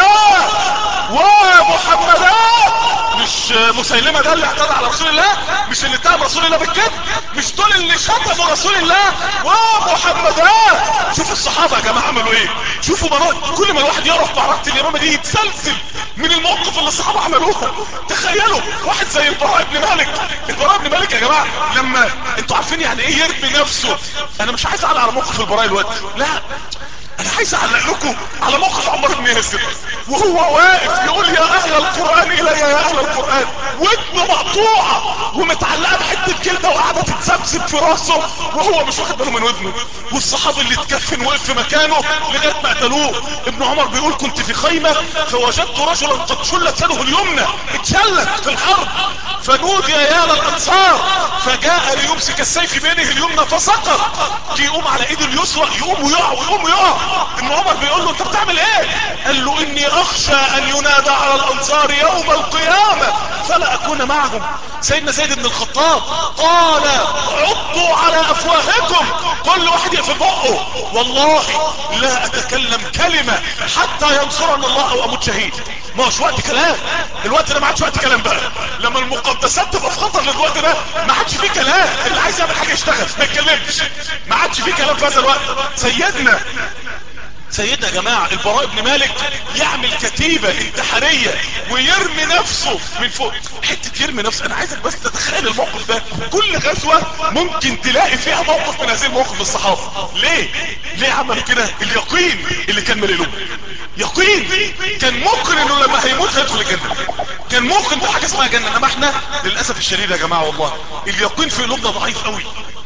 ومحمدا. مش مسيلمة ده اللي اعتدى على رسول الله، مش اللي اتهم رسول الله بالكذب، مش دول اللي شتموا رسول الله ومحمدا. شوفوا الصحابة يا جماعة عملوا ايه، شوفوا مناطق كل ما الواحد يعرف معركة اليمامة دي يتسلسل من الموقف اللي الصحابة عملوها. تخيلوا واحد زي البراء بن مالك، البراء بن مالك يا جماعة لما انتوا عارفين يعني ايه يرمي نفسه. انا مش عايز اعلق على موقف البراء الوقت، لا انا عايز اعلق لكم على موقف عمر بن ياسر وهو واقف يقول يا اهل القرآن الي يا اهل القرآن، ودنه مقطوعة ومتعلقة بحتة جلدة وقاعدة تتسبسب في راسه وهو مش واخد باله من ودنه، والصحابي اللي اتكفن وقف في مكانه لغاية ما قتلوه. ابن عمر بيقول كنت في خيمة فوجدت رجلا قد شلت يده اليمنى، اتشلت في الحرب، فنودي يا للانصار، فجاء ليمسك السيف بينه اليمنى فسقط، جي يقوم على ايده اليسرى يقوم ويقع ويقوم ويقع. ابن عمر بيقول له انت بتعمل ايه؟ قال له اني اخشى ان ينادى على الانصار يوم القيامة افلا اكون معهم. سيدنا زيد بن الخطاب قال عضوا على افواهكم، كل واحد يقفل بقه، والله لا اتكلم كلمة حتى ينصرنا الله او اموت شهيد. ما هوش وقت كلام، الوقت ده ما عادش وقت كلام بقى. لما المقدسات تبقى في خطر للوقت ده ما عادش فيه كلام، اللي عايز يعمل حاجة يشتغل ما يتكلمش، ما عادش فيه كلام في هذا الوقت. سيدنا سيدنا يا جماعة البراء بن مالك يعمل كتيبة انتحارية ويرمي نفسه من فوق. حتة يرمي نفسه، انا عايزك بس تتخيل الموقف ده. كل غزوة ممكن تلاقي فيها موقف من هذه المواقف الصحابة. ليه ليه عملوا كده؟ اليقين اللي كان مليلهم، يقين كان ممكن انه لما هيموت هيدخل الجنة، كان ممكن في حاجة اسمها جنة. انما احنا للأسف الشديد يا جماعة والله اليقين في قلوبنا ضعيف قوي.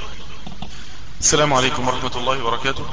السلام عليكم ورحمة الله وبركاته.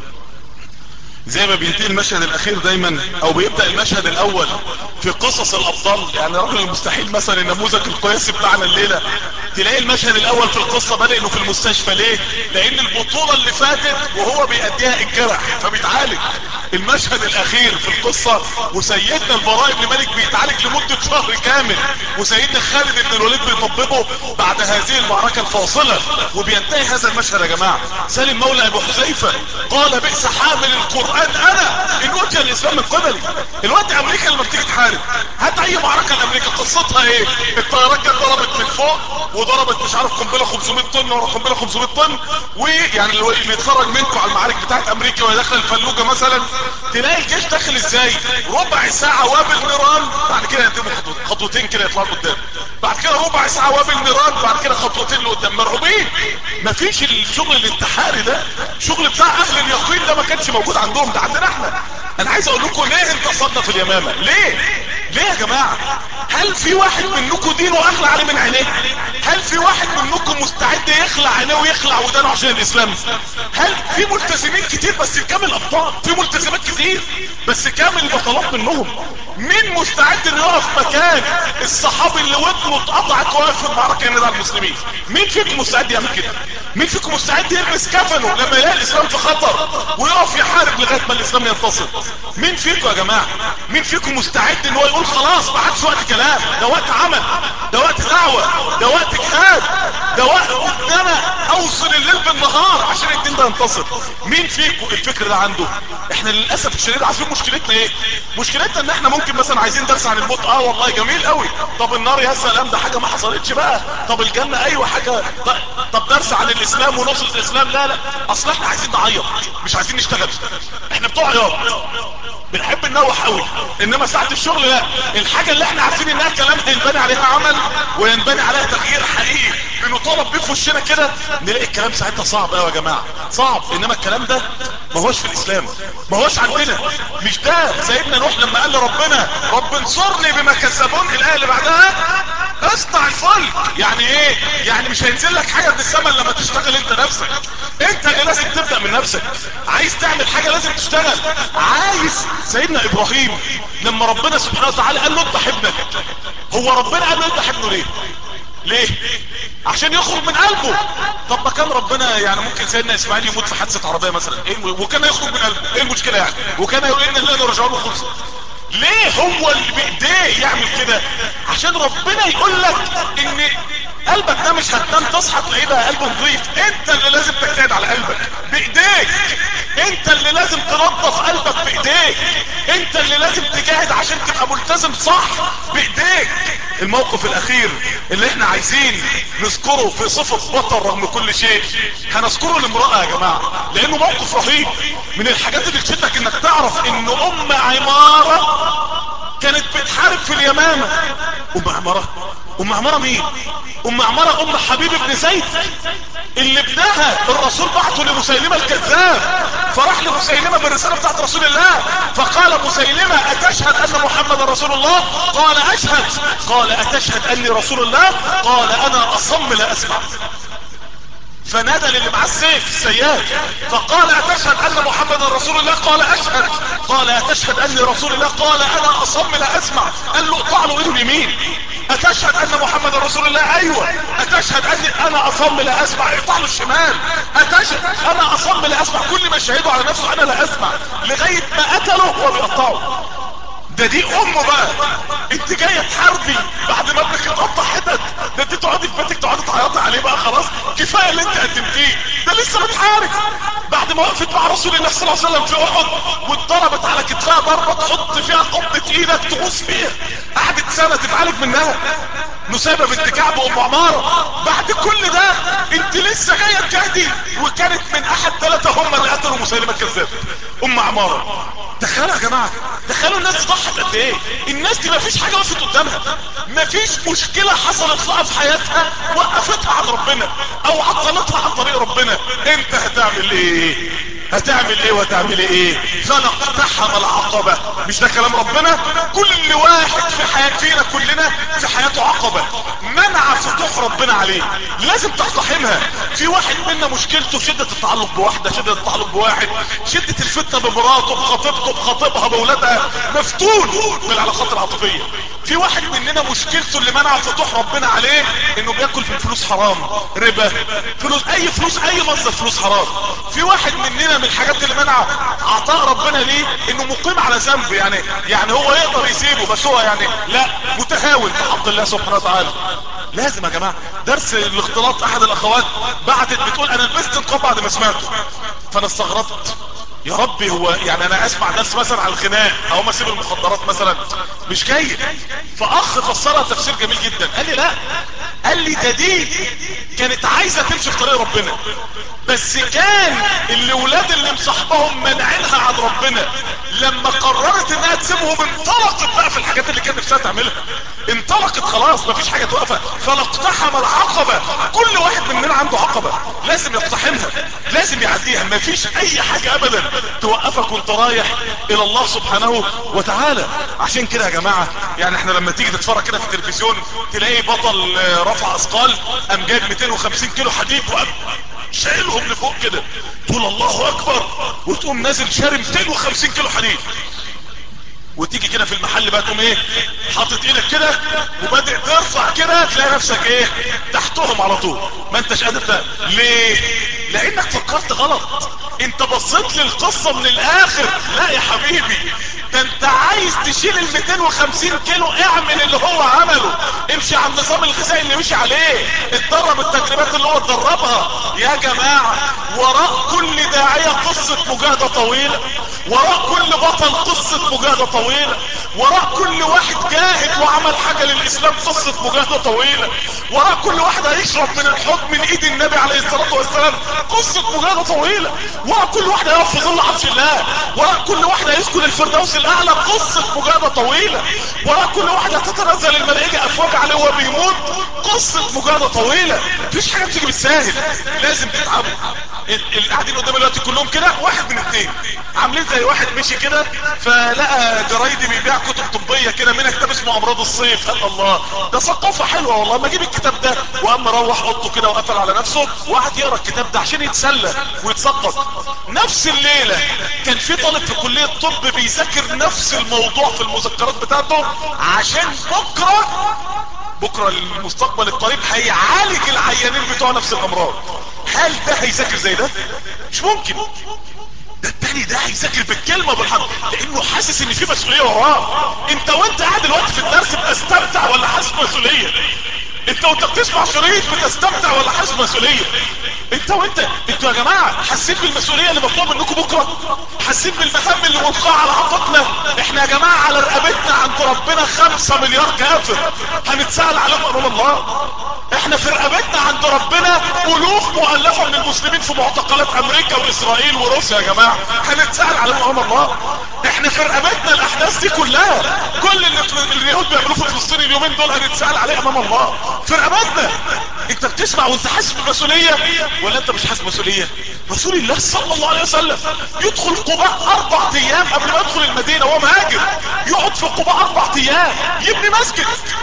زي ما بينتهي المشهد الاخير دايما او بيبدأ المشهد الاول في قصص الابطال، يعني رجل المستحيل مثلا النموذج القياسي بتاعنا الليلة، تلاقي المشهد الاول في القصة بدأ انه في المستشفى. ليه؟ لان البطولة اللي فاتت وهو بيأديها الجرح فبيتعالج. المشهد الاخير في القصة وسيدنا البراء بن مالك بيتعالج لمدة شهر كامل، وسيدنا خالد بن الوليد بيطببه بعد هذه المعركة الفاصلة. وبينتهي هذا المشهد يا جماعة. سالم مولى ابو حذيفة قال بئس حامل القرآن انا ان وجه الاسلام من قبلي. الوقت امريكا لما بتيجي تحارب هات اي معركة لامريكا قصتها ايه؟ الطيارات كانت ضربت من فوق وضربت مش عارف قنبله خمسمائة طن ورا قنبله خمسمائة طن، ويعني اللي بيتفرج منكم على المعارك بتاعت امريكا وهي داخله الفلوجه مثلا تلاقي الجيش داخل ازاي؟ ربع ساعه وابل نيران، بعد كده يقدموا خطوتين كده يطلعوا قدام، بعد كده ربع ساعه وابل نيران، بعد كده خطوتين لقدام. مرعوبين، مفيش الشغل الانتحاري ده، شغل بتاع اهل اليقين ده ما كانش موجود عندهم، ده عندنا احنا. انا عايز اقول لكم ليه انتصرنا في اليمامه؟ ليه ليه يا جماعه؟ هل في واحد منكم دينه اغلى عليه من عينيه؟ هل في واحد منكم مستعد يخلع عينيه ويخلع ودانه عشان الاسلام؟ هل في ملتزمين كتير بس كام الابطال؟ في ملتزمات كتير بس كام البطلات منهم؟ مين مستعد انه يقف مكان الصحابي اللي ودنه اتقطعت واقف في المعركه ينادي على المسلمين؟ مين فيكم مستعد يعمل كده؟ مين فيكم مستعد يلبس كفنه لما يلاقي الاسلام في خطر ويقف يحارب لغايه ما الاسلام ينتصر؟ مين فيكم يا جماعه؟ مين فيكم مستعد ان هو يقول خلاص ما عادش وقت كلام، ده وقت عمل، ده وقت دعوه، ده وقت جهاد، ده وقت ان انا اوصل الليل بالنهار عشان الدين ده ينتصر؟ مين فيكم الفكر ده عنده؟ احنا للاسف الشديد عارفين مشكلتنا ايه؟ مشكلتنا ان احنا ممكن مثلا عايزين درس عن الموت، اه والله جميل قوي، طب النار يا سلام ده حاجه ما حصلتش بقى، طب الجنه ايوه حاجه، طب درس عن الاسلام ونصره الاسلام، لا لا اصل احنا عايزين نعيط مش عايزين نشتغل، احنا بتوع عياط بنحب ننوح قوي، انما ساعة الشغل لا. الحاجة اللي احنا عارفين انها كلام هينبني عليها عمل وينبني عليها تغيير حقيقي بنطالب بيه في وشنا كده، نلاقي الكلام ساعتها صعب قوي يا جماعة، صعب. انما الكلام ده ما هوش في الاسلام، ما هوش عندنا، مش ده. سيدنا نوح لما قال لربنا رب انصرني بما كذبون، الايه اللي بعدها اصنع الفلك، يعني ايه؟ يعني مش هينزل لك حاجة من السماء لما تشتغل انت نفسك، انت اللي لازم تبدأ من نفسك. عايز تعمل حاجة لازم تشتغل. عايز سيدنا ابراهيم لما ربنا سبحانه وتعالى قال له اذبح ابنك، هو ربنا قال له اذبح ابنه ليه؟ ليه؟ عشان يخرج من قلبه. طب ما كان ربنا يعني ممكن سيدنا اسماعيل يموت في حادثة عربية مثلا، ايه وكان يخرج من قلبه، ايه المشكلة يعني؟ وكان يقول ان الله يرجعوا له خلص. ليه هو اللي بايديه يعمل كده؟ عشان ربنا يقول لك ان قلبك ده مش هتنام تصحى تلاقيه بقى قلبه نظيف. انت اللي لازم تجتهد على قلبك بايديك، انت اللي لازم تنظف قلبك بايديك، انت اللي لازم تجاهد عشان تبقى ملتزم صح بايديك. الموقف الاخير اللي احنا عايزين نذكره في صفة بطل رغم كل شيء، هنذكره لامرأة يا جماعة لانه موقف رهيب. من الحاجات اللي تشدك انك تعرف ان ام عمارة كانت بتحارب في اليمامة. ام عمارة ام عمارة مين؟ ام عمارة ام حبيب بن زيد اللي ابنها الرسول بعته لمسيلمة الكذاب، فراح لمسيلمة بالرسالة بتاعت رسول الله، فقال مسيلمة اتشهد ان محمد رسول الله؟ قال اشهد. قال اتشهد اني رسول الله؟ قال انا اصم لا اسمع. فنادى للي معاه السيف السياد فقال اتشهد ان محمد رسول الله؟ قال اشهد. قال اتشهد اني رسول الله؟ قال انا اصم لا اسمع. قال له اقطع له ايده اليمين. اتشهد ان محمد رسول الله؟ ايوه. اتشهد اني انا اصم لا اسمع؟ اقطع له الشمال. اتشهد انا اصم لا اسمع. كل ما شهدوا على نفسه انا لا اسمع لغايه ما قتله وهو بيقطعه. ده دي امه بقى، انت جايه تحاربي بعد ما ابنك اتقطع عليه بقى خلاص، كفايه اللي انت قدمتيه، ده لسه بتحارب. بعد ما وقفت مع رسول الله صلى الله عليه وسلم في احد واتضربت على كتفها ضربه تحط فيها قبضه ايدك تغوص فيها، قعدت سنه تتعالج منها. نسيبة بنت كعب ام عمارة، بعد كل ده انت لسه جايه تجاهدي، وكانت من احد ثلاثه هم اللي قتلوا مسيلمه الكذاب ام عمارة. تخيلوا يا جماعه، تخيلوا الناس ضحت قد ايه. الناس دي مفيش حاجه وقفت قدامها، مفيش مشكله حصلت لها في حياتها وقفتها عن ربنا او عطلتها عن طريق ربنا. انت هتعمل ايه؟ هتعمل ايه وهتعمل ايه؟ فنقتحم العقبة. مش ده كلام ربنا؟ كل واحد في حياة فينا كلنا في حياته عقبة منع فتوح ربنا عليه، لازم تقتحمها. في واحد منا مشكلته شدة التعلق بواحدة، شدة التعلق بواحد، شدة الفتنة بمراته بخطيبته بخطيبها بولادها، مفتون بالعلاقات العاطفية. في واحد مننا مشكلته اللي منع فتوح ربنا عليه انه بياكل في الفلوس حرام، ربا، فلوس، اي فلوس، اي مصدر فلوس حرام. في واحد مننا من الحاجات اللي منع عطاء ربنا ليه انه مقيم على ذنب، يعني يعني هو يقدر يسيبه بس هو يعني لا، متهاون في حق الله سبحانه وتعالى. لازم يا جماعه درس الاختلاط. احد الاخوات بعتت بتقول انا لبست نقاب بعد ما سمعته، فانا استغربت يا ربي، هو يعني انا اسمع درس مثلا على الخناق او ما اسيب المخدرات مثلا مش جيد. فاخ فسرها تفسير جميل جدا، قال لي لا، قال لي ده دي كانت عايزه تمشي في طريق ربنا، بس كان الاولاد اللي مصاحبهم منعينها عن ربنا. لما قررت انها تسيبهم انطلقت بقى في الحاجات اللي كان نفسها تعملها، انطلقت خلاص مفيش حاجه توقفها. فلاقتحم العقبه. كل واحد مننا عنده عقبه لازم يقتحمها، لازم يعديها. مفيش اي حاجه ابدا توقفك وانت رايح الى الله سبحانه وتعالى. عشان كده يا جماعه يعني احنا لما تيجي تتفرج كده في التلفزيون تلاقي بطل رفع اثقال قام جايب مئتين وخمسين كيلو حديد وقام شايلهم لفوق كده، تقول الله اكبر، وتقوم نازل شاري مئتين وخمسين كيلو حديد. وتيجي كده في المحل بقى تقوم ايه حاطط ايدك كده وبدأ ترفع كده، تلاقي نفسك ايه تحتهم على طول، ما انتش قادر تعمل. ليه؟ لانك فكرت غلط. انت بصيت للقصة من الاخر. لا يا حبيبي، ده انت عايز تشيل ال مئتين وخمسين كيلو، اعمل اللي هو عمله، امشي على النظام الغذائي اللي مشي عليه، اتدرب التدريبات اللي هو اتدربها. يا جماعة وراء كل داعية قصة مجاهدة طويلة، وراء كل بطل قصة مجاهدة طويلة، وراء كل واحد جاهد وعمل حاجة للاسلام قصة مجاهدة طويلة، وراء كل واحد هيشرب من الحوض من ايد النبي عليه الصلاة والسلام قصة مجاهدة طويلة، وراء كل واحد هيقف في ظل عرش الله، وراء كل واحد هيسكن الفردوس الاعلى قصة مجاهدة طويلة، وراء كل واحد هتتنزل الملائكة افواج عليه وهو بيموت قصة مجاهدة طويلة. مفيش حاجة بتيجي بالساهل، لازم تتعبوا. اللي قاعدين قدام دلوقتي كلهم كده واحد من اثنين، عاملين زي واحد مشي كده فلقى جرايدي بيبيع كتب طبية كده، منها كتاب اسمه امراض الصيف. قال الله ده ثقافة حلوة والله، ما اجيب الكتاب ده، وقام روح اوضته كده وقفل على نفسه وقعد يقرا الكتاب ده عشان يتسلى ويتثقف. نفس الليلة كان في طالب في كلية طب بيذاكر نفس الموضوع في المذكرات بتاعته عشان بكرة بكرة المستقبل القريب هيعالج العيانين بتوع نفس الامراض. هل ده هيذاكر زي ده؟ مش ممكن. ده التاني ده هيذاكر بالكلمة بالحرف، لانه حاسس ان في مسؤولية وراه. انت وانت قاعد الوقت في الدرس بتستمتع ولا حاسس مسؤولية؟ انت وانت بتسمع شريط بتستمتع ولا حاسس مسؤولية؟ انت وانت انتوا يا جماعة حسيت بالمسؤولية اللي مطلوب منكم بكرة؟ حسيت بالمهام اللي ملقاة على عاتقنا؟ احنا يا جماعة على رقبتنا عند ربنا خمسة مليار كافر هنتسأل عليهم امام الله. احنا في رقبتنا عند ربنا الوف مؤلفة من المسلمين في معتقلات امريكا واسرائيل وروسيا يا جماعة هنتسأل عليهم امام الله. احنا في رقبتنا الاحداث دي كلها، كل اللي اليهود بيعملوه في فلسطين اليومين دول هنتسأل عليه امام الله. في رقبتنا. انت بتسمع وانت حاسس بالمسؤولية ولا انت مش حاسس مسؤولية؟ رسول الله صلى الله عليه وسلم يدخل قباء اربع ايام قبل ما يدخل المدينة وهو مهاجر، يقعد في قباء اربع ايام يبني مسجد.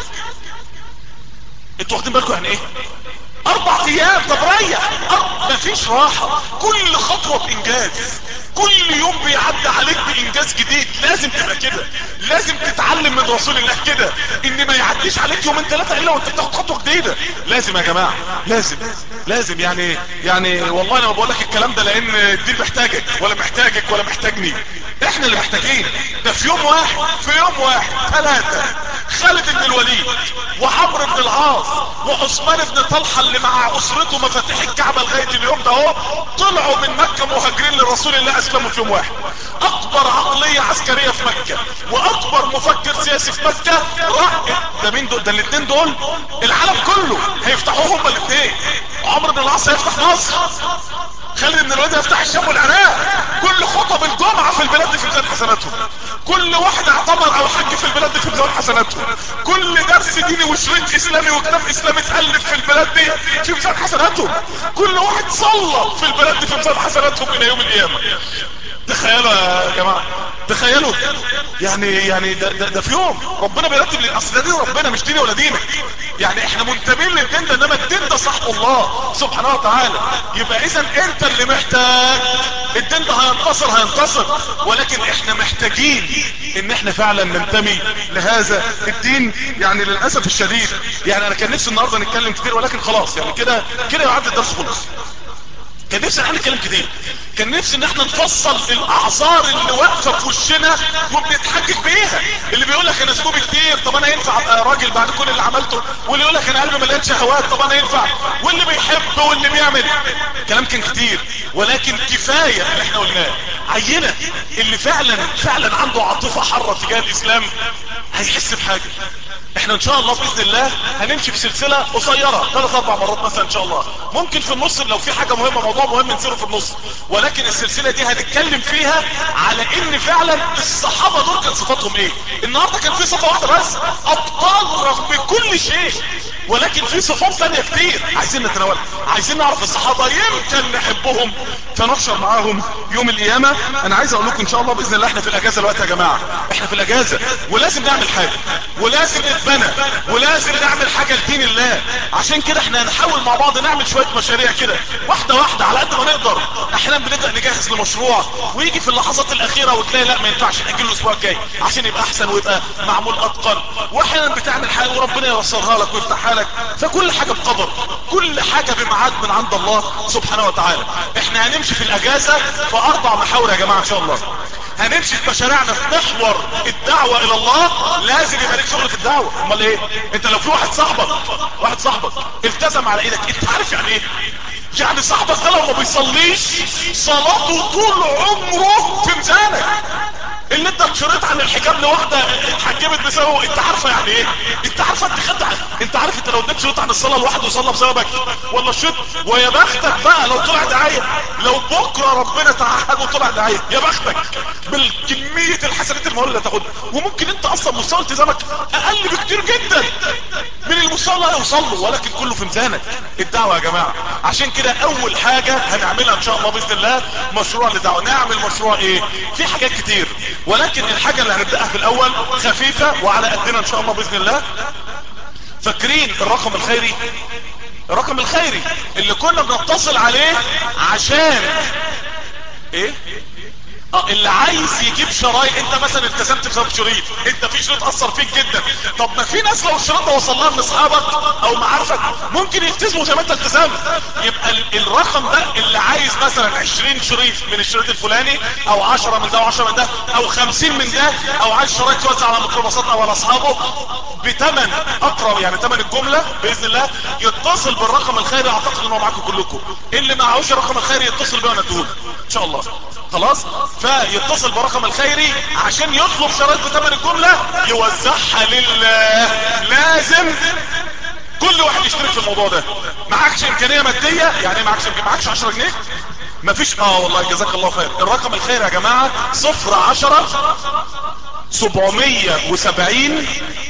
انتوا واخدين بالكم يعني ايه اربع ايام؟ طب ريح، مفيش راحة، كل خطوة بانجاز، كل يوم بيعدي عليك بانجاز جديد. لازم تبقى كده، لازم تتعلم من رسول الله كده، ان ما يعديش عليك يومين ثلاثة الا وانت بتاخد خطوة جديدة. لازم يا جماعة، لازم لازم يعني يعني والله انا ما بقول لك الكلام ده لان الدين محتاجك ولا محتاجك ولا محتاجني، احنا اللي محتاجين. ده في يوم واحد في يوم واحد ثلاثة خالد بن الوليد وعمرو بن العاص وعثمان بن طلحة اللي مع اسرته مفاتيح الكعبة لغاية اليوم ده اهو طلعوا من مكة مهاجرين لرسول الله، اسلموا في يوم واحد. اكبر عقلية عسكرية في مكة واكبر مفكر سياسي في مكة راح. ده مين دول؟ ده الاثنين دول العالم كله هيفتحوه هما الاثنين. عمرو بن العاص هيفتح مصر، خالد بن الوليد هيفتح الشام والعراق. كل خطب الجمعة في البلاد دي في ميزان حسناتهم، كل واحد اعتمر او حج في البلاد دي في ميزان حسناتهم، كل درس ديني وشريط اسلامي وكتاب اسلامي اتألف في البلاد دي في ميزان حسناتهم، كل واحد صلى في البلاد دي في ميزان حسناتهم الى يوم القيامة. تخيلوا يا جماعة، تخيلوا يعني يعني ده, ده, ده في يوم ربنا بيرتب لي. اصل ده دين ربنا مش ديني ولا دينك، يعني احنا منتمين للدين ده، انما الدين ده صح الله سبحانه وتعالى. يبقى اذا انت اللي محتاج الدين ده هينتصر هينتصر، ولكن احنا محتاجين ان احنا فعلا ننتمي لهذا الدين. يعني للاسف الشديد يعني انا كان نفسي النهارده نتكلم كتير، ولكن خلاص يعني كده كده يعد الدرس خلص. كان نفسي احنا نتكلم كتير، كان نفسي ان احنا نفصل الاعذار اللي واقفه في وشنا وبنتحجج بيها. اللي بيقول لك انا ذنوبي كتير، طب انا ينفع ابقى راجل بعد كل اللي عملته؟ واللي يقول لك انا قلبي مليان شهوات، طب انا ينفع؟ واللي بيحب واللي بيعمل. كلام كان كتير، ولكن كفايه اللي احنا قلناه. عينه اللي فعلا فعلا عنده عاطفه حاره تجاه الاسلام هيحس بحاجه. احنا ان شاء الله باذن الله هنمشي في سلسله قصيره ثلاث اربع مرات مثلا ان شاء الله. ممكن في النص لو في حاجه مهمه موضوع مهم نسيره في النص، ولكن السلسله دي هنتكلم فيها على ان فعلا الصحابه دول كان صفاتهم ايه. النهارده كان في صفه واحده بس، ابطال رغم كل شيء، ولكن في صفات ثانيه كتير عايزين نتناولها. عايزين نعرف الصحابه يمكن نحبهم فنحشر معاهم يوم القيامه. انا عايز اقول لكم ان شاء الله باذن الله احنا في الاجازه دلوقتي يا جماعه، احنا في الاجازه ولازم نعمل حاجه، ولازم نتبنى، ولازم نعمل حاجه لدين الله. عشان كده احنا هنحاول مع بعض نعمل شويه مشاريع كده واحده واحده على قد ما نقدر. احيانا بنبدا نجهز لمشروع ويجي في اللحظات الاخيره وتلاقي لا ما ينفعش ناجله الاسبوع الجاي عشان يبقى احسن ويبقى معمول اتقن. واحيانا بتعمل حاجه وربنا يوصلها لك ويفتحها لك. فكل حاجه بقدر، كل حاجه بميعاد من عند الله سبحانه وتعالى. احنا هنمشي في الاجازه في اربع محاور يا جماعه ان شاء الله. هنمشي في مشاريعنا في محور الدعوة الى الله. لازم يبقى لك شغل في الدعوة. امال ايه؟ انت لو في واحد صاحبك واحد صاحبك التزم على ايدك، انت عارف يعني ايه؟ يعني صاحبك ده لو ما بيصليش صلاته طول عمره في ميزانك. اللي انت اتشريت عن الحجاب لواحده اتحجبت بسببه، انت عارفه يعني ايه؟ انت عارفه انت خدت، انت عارف انت لو اديت شريط عن الصلاه لواحد وصلى بسببك ولا الشريط؟ ويا بختك بقى لو طلع دعايه، لو بكره ربنا تعهد وطلع دعايه يا بختك بالكميه الحسنات المهوله اللي هتاخدها. وممكن انت اصلا مستوى التزامك اقل بكتير جدا من المستوى اللي هيوصل له، ولكن كله في ميزانك. الدعوه يا جماعه. عشان كده اول حاجه هنعملها ان شاء الله باذن الله مشروع للدعوه. نعمل مشروع ايه؟ في حاجات كتير، ولكن الحاجة اللي هنبدأها في الاول خفيفة وعلى قدنا ان شاء الله باذن الله. فاكرين الرقم الخيري؟ الرقم الخيري اللي كنا بنتصل عليه عشان ايه؟ اه اللي عايز يجيب شرايط. انت مثلا التزمت بسبب شريط، انت في شريط اثر فيك جدا، طب ما في ناس لو الشريط ده وصل لها من اصحابك او معارفك ممكن يلتزموا زي ما انت التزمت. يبقى الرقم ده اللي عايز مثلا عشرين شريط من الشريط الفلاني او عشرة من ده وعشرة من ده او خمسين من ده، او عايز شرايط توزع على ميكروباصات او على اصحابه بتمن اقرب يعني تمن الجملة باذن الله، يتصل بالرقم الخيري. اعتقد ان هو معاكم كلكم. اللي معهوش الرقم الخيري يتصل بيه وانا اديهوله ان شاء الله. خلاص؟ فيتصل برقم الخيري عشان يطلب شرايط بثمن الجملة يوزعها لله. لازم كل واحد يشترك في الموضوع ده. معكش امكانية مادية، يعني معكش معكش عشرة جنيه مفيش. اه والله جزاك الله خير. الرقم الخيري يا جماعة صفر عشرة سبعمية وسبعين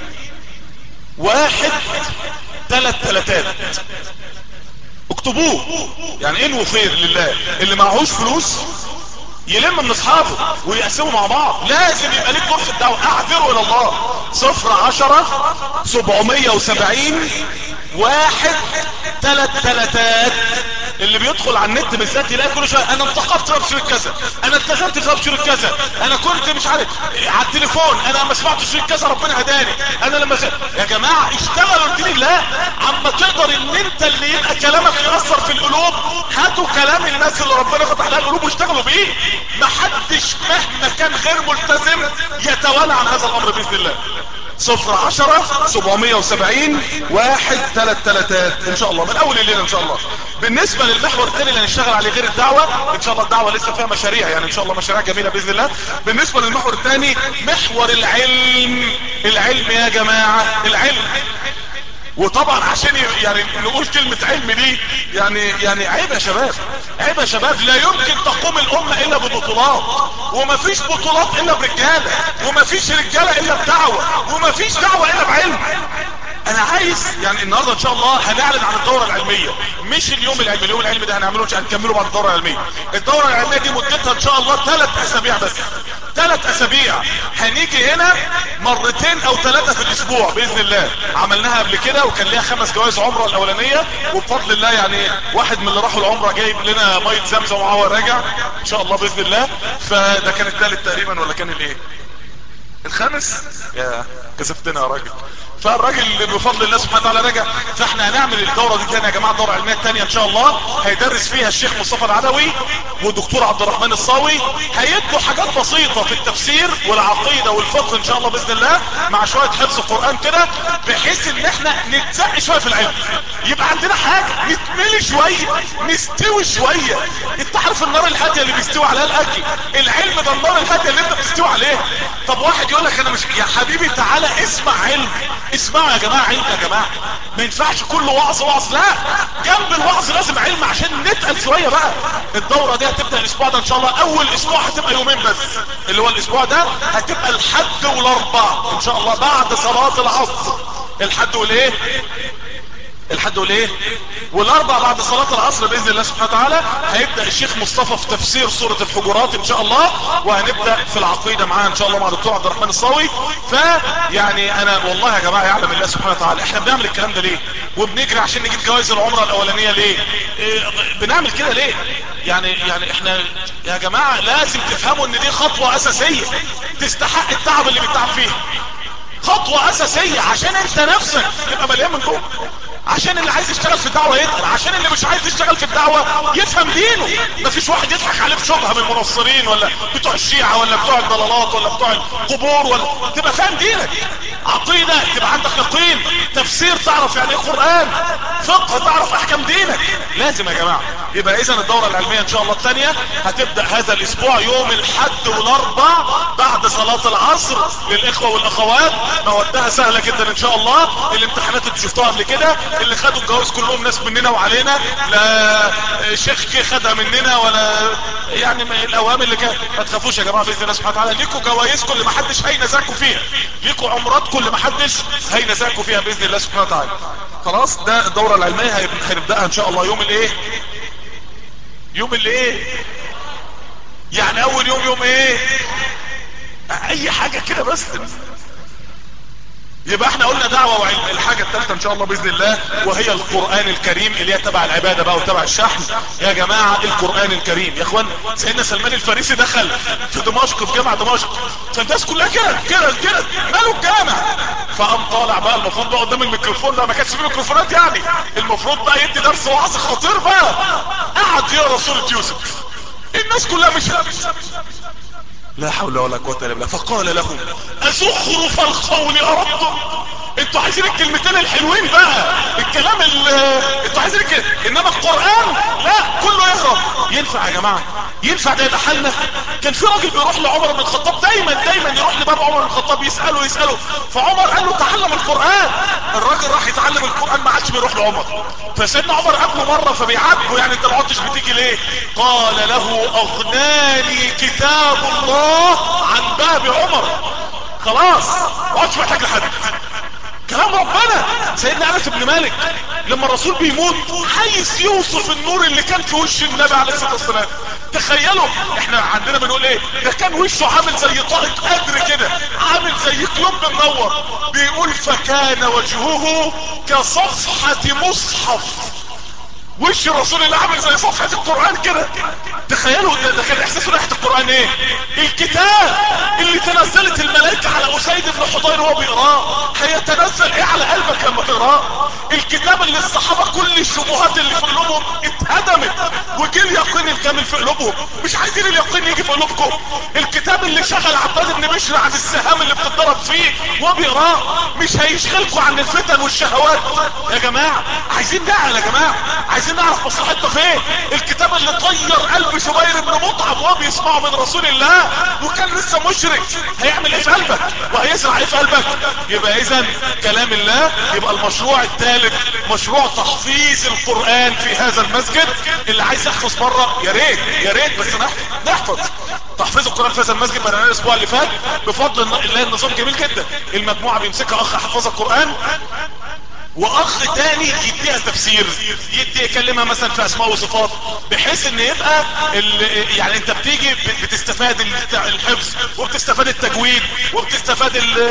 واحد تلات تلاتات. اكتبوه يعني انه خير لله. اللي معهوش فلوس يلم من اصحابه ويقسموا مع بعض. لازم يبقى ليك دور في الدعوه. اعذروا الى الله. صفر عشرة سبعمية وسبعين واحد تلات تلاتات. اللي بيدخل على النت بالذات يلاقي كل شويه انا انتقبت بسبب شريط كذا، انا التزمت بسبب شريط كذا، انا كنت مش عارف على التليفون انا لما سمعت شريط كذا ربنا هداني، انا لما س... يا جماعه اشتغلوا لدين الله. عما تقدر ان انت اللي يبقى كلامك يأثر في القلوب، هاتوا كلام الناس اللي ربنا فتح لها القلوب واشتغلوا بيه. محدش مهما كان غير ملتزم يتوالى عن هذا الامر باذن الله. صفر عشرة سبعمية وسبعين واحد تلات تلاتات ان شاء الله من اول الليلة ان شاء الله. بالنسبة للمحور الثاني اللي هنشتغل عليه غير الدعوة ان شاء الله، الدعوة لسه فيها مشاريع يعني ان شاء الله، مشاريع جميلة باذن الله. بالنسبة للمحور الثاني محور العلم. العلم يا جماعة، العلم. وطبعا عشان يعني نقول كلمة علم دي يعني يعني عيب يا شباب، عيب يا شباب. لا يمكن تقوم الامة الا ببطولات، ومفيش بطولات الا برجالة، ومفيش رجالة الا بدعوة، ومفيش دعوة الا بعلم. انا عايز يعني النهارده ان شاء الله هنعلن عن الدورة العلمية، مش اليوم العلمي. اليوم العلمي ده هنعمله، مش هنكمله بعد الدورة العلمية. الدورة العلمية دي مدتها ان شاء الله ثلاث اسابيع بس، ثلاث اسابيع. هنيجي هنا مرتين او ثلاثة في الاسبوع باذن الله. عملناها قبل كده وكان ليها خمس جوائز عمرة الاولانية، وبفضل الله يعني واحد من اللي راحوا العمرة جايب لنا مية زمزم وهو راجع ان شاء الله باذن الله. فده كان الثالث تقريبا ولا كان الايه الخامس؟ يا كسفتنا يا راجل. فالراجل بفضل الله سبحانه وتعالى رجع. فاحنا هنعمل الدورة دي تاني يا جماعة، الدورة العلمية التانية ان شاء الله. هيدرس فيها الشيخ مصطفى العدوي والدكتور عبد الرحمن الصاوي. هيدوا حاجات بسيطة في التفسير والعقيدة والفقه ان شاء الله باذن الله، مع شوية حفظ القرآن كده، بحيث ان احنا نتزق شوية في العلم، يبقى عندنا حاجة نتملي شوية، نستوي شوية. انت عارف النار الهادية اللي بيستوي عليها الاكل، العلم ده النار الهادية اللي انت بتستوي عليها. طب واحد يقول لك انا مش، يا حبيبي تعالى اسمع علم، اسمعوا يا جماعة علم يا جماعة. ما ينفعش كل وعظ وعظ، لا، جنب الوعظ لازم علم عشان نتقل شوية بقى. الدورة دي هتبدأ الاسبوع ده ان شاء الله. اول اسبوع هتبقى يومين بس، اللي هو الاسبوع ده هتبقى الحد والاربع ان شاء الله بعد صلاة العصر. الحد والايه الحد والايه والاربع بعد صلاة العصر باذن الله سبحانه وتعالى. هيبدأ الشيخ مصطفى في تفسير سورة الحجرات ان شاء الله، وهنبدأ في العقيدة معاه ان شاء الله مع دكتور عبد الرحمن الصاوي. فيعني انا والله يا جماعة يعلم الله سبحانه وتعالى احنا بنعمل الكلام ده ليه، وبنجري عشان نجيب جوائز العمرة الاولانية ليه، إيه بنعمل كده ليه؟ يعني يعني احنا يا جماعة لازم تفهموا ان دي خطوة اساسية تستحق التعب اللي بيتعب فيها. خطوة اساسية عشان انت نفسك تبقى مليان من جوه، عشان اللي عايز يشتغل في الدعوة يتقل، عشان اللي مش عايز يشتغل في الدعوة يفهم دينه. مفيش واحد يضحك عليه بشبهة من المنصرين ولا بتوع الشيعة ولا بتوع الضلالات ولا بتوع القبور، ولا تبقى فاهم دينك، عقيدة تبقى عندك يقين، تفسير تعرف يعني ايه قرآن، فقه تعرف احكام دينك. لازم يا جماعة. يبقى اذا الدورة العلمية ان شاء الله الثانية هتبدأ هذا الاسبوع يوم الحد والاربع بعد صلاة العصر. للاخوة والاخوات مودها سهلة جدا ان شاء الله. الامتحانات اللي شفتوها قبل كده، اللي خدوا الجواز كلهم ناس مننا وعلينا، لا شيخ خدها مننا ولا يعني الاوهام اللي كانت. ما تخافوش يا جماعه باذن الله سبحانه وتعالى، ليكوا جوائزكم اللي ما حدش هينزعكوا فيها، ليكوا عمراتكم اللي ما حدش هينزعكوا فيها باذن الله سبحانه وتعالى. خلاص ده الدوره العلميه هنبداها ان شاء الله يوم الايه يوم الايه يعني اول يوم يوم ايه اي حاجه كده بس. يبقى احنا قلنا دعوة وعلم. الحاجة الثالثة ان شاء الله باذن الله وهي القرآن الكريم، اللي هي تبع العبادة بقى وتبع الشحن. يا جماعة القرآن الكريم يا اخوان، سيدنا سلمان الفارسي دخل في دمشق في جامعة دمشق، فالناس كلها كده كده كده ماله الجامع، فقام طالع بقى المفروض بقى قدام الميكروفون ده، ما كانش فيه ميكروفونات يعني، المفروض بقى يدي درس وعظ خطير بقى. قعد يقرا سورة يوسف، الناس كلها مش لا حول ولا قوة الا بالله. فقال لهم أزخرف القول أردتم، انتوا عايزين الكلمتين الحلوين بقى، الكلام اللي انتوا عايزين كده، انما القرآن لا كله يهرب. ينفع يا جماعة؟ ينفع ده يبقى حالنا؟ كان في راجل بيروح لعمر بن الخطاب، دايما دايما يروح لباب عمر بن الخطاب يسأله يسأله فعمر قال له تعلم القرآن. الراجل راح يتعلم القرآن ما عادش بيروح لعمر، فسيدنا عمر قابله مرة فبيعاتبه يعني انت ما عدتش بتيجي ليه؟ قال له اغناني كتاب الله عن باب عمر، خلاص ما عادش محتاج لحد، كلام ربنا. سيدنا انس بن مالك لما الرسول بيموت عايز يوصف النور اللي كان في وش النبي عليه الصلاه والسلام. تخيلوا احنا عندنا بنقول ايه، ده كان وشه عامل زي طائق قدر كده، عامل زي كلوب منور. بيقول فكان وجهه كصفحة مصحف، وش الرسول اللي عامل زي صفحة القرآن كده. تخيلوا ده, ده كان احساس ريحة القرآن ايه؟ الكتاب اللي تنزلت الملائكة على اسيد بن حضير وهو بيقراه، هيتنزل ايه على قلبك لما تقراه؟ الكتاب اللي الصحابة كل الشبهات اللي في قلوبهم اتهدمت وجه اليقين الكامل في قلوبهم. مش عايزين اليقين يجي في قلوبكم؟ الكتاب الكتاب اللي شغل عباد بن بشر عن السهام اللي بتتضرب فيه وبيقراه مش هيشغلكوا عن الفتن والشهوات. يا جماعة عايزين نعقل، يا جماعة عايزين نعرف مصلحتنا فين. الكتاب اللي طير قلب جبير بن مطعم وهو بيسمعه من رسول الله وكان لسه مشرك، هيعمل ايه في قلبك وهيزرع ايه في قلبك؟ يبقى اذا كلام الله. يبقى المشروع الثالث مشروع تحفيظ القرآن في هذا المسجد. اللي عايز يحفظ بره يا ريت يا ريت بس نحفظ. تحفيظ القرآن في هذا المسجد بدأنا الاسبوع اللي فات بفضل الله. النظام جميل جدا، المجموعة بيمسكها اخ حفظ القرآن واخ تاني يديها تفسير، يدي يكلمها مثلا في اسماء وصفات، بحيث ان يبقى يعني انت بتيجي بتستفاد الحفظ وبتستفاد التجويد وبتستفاد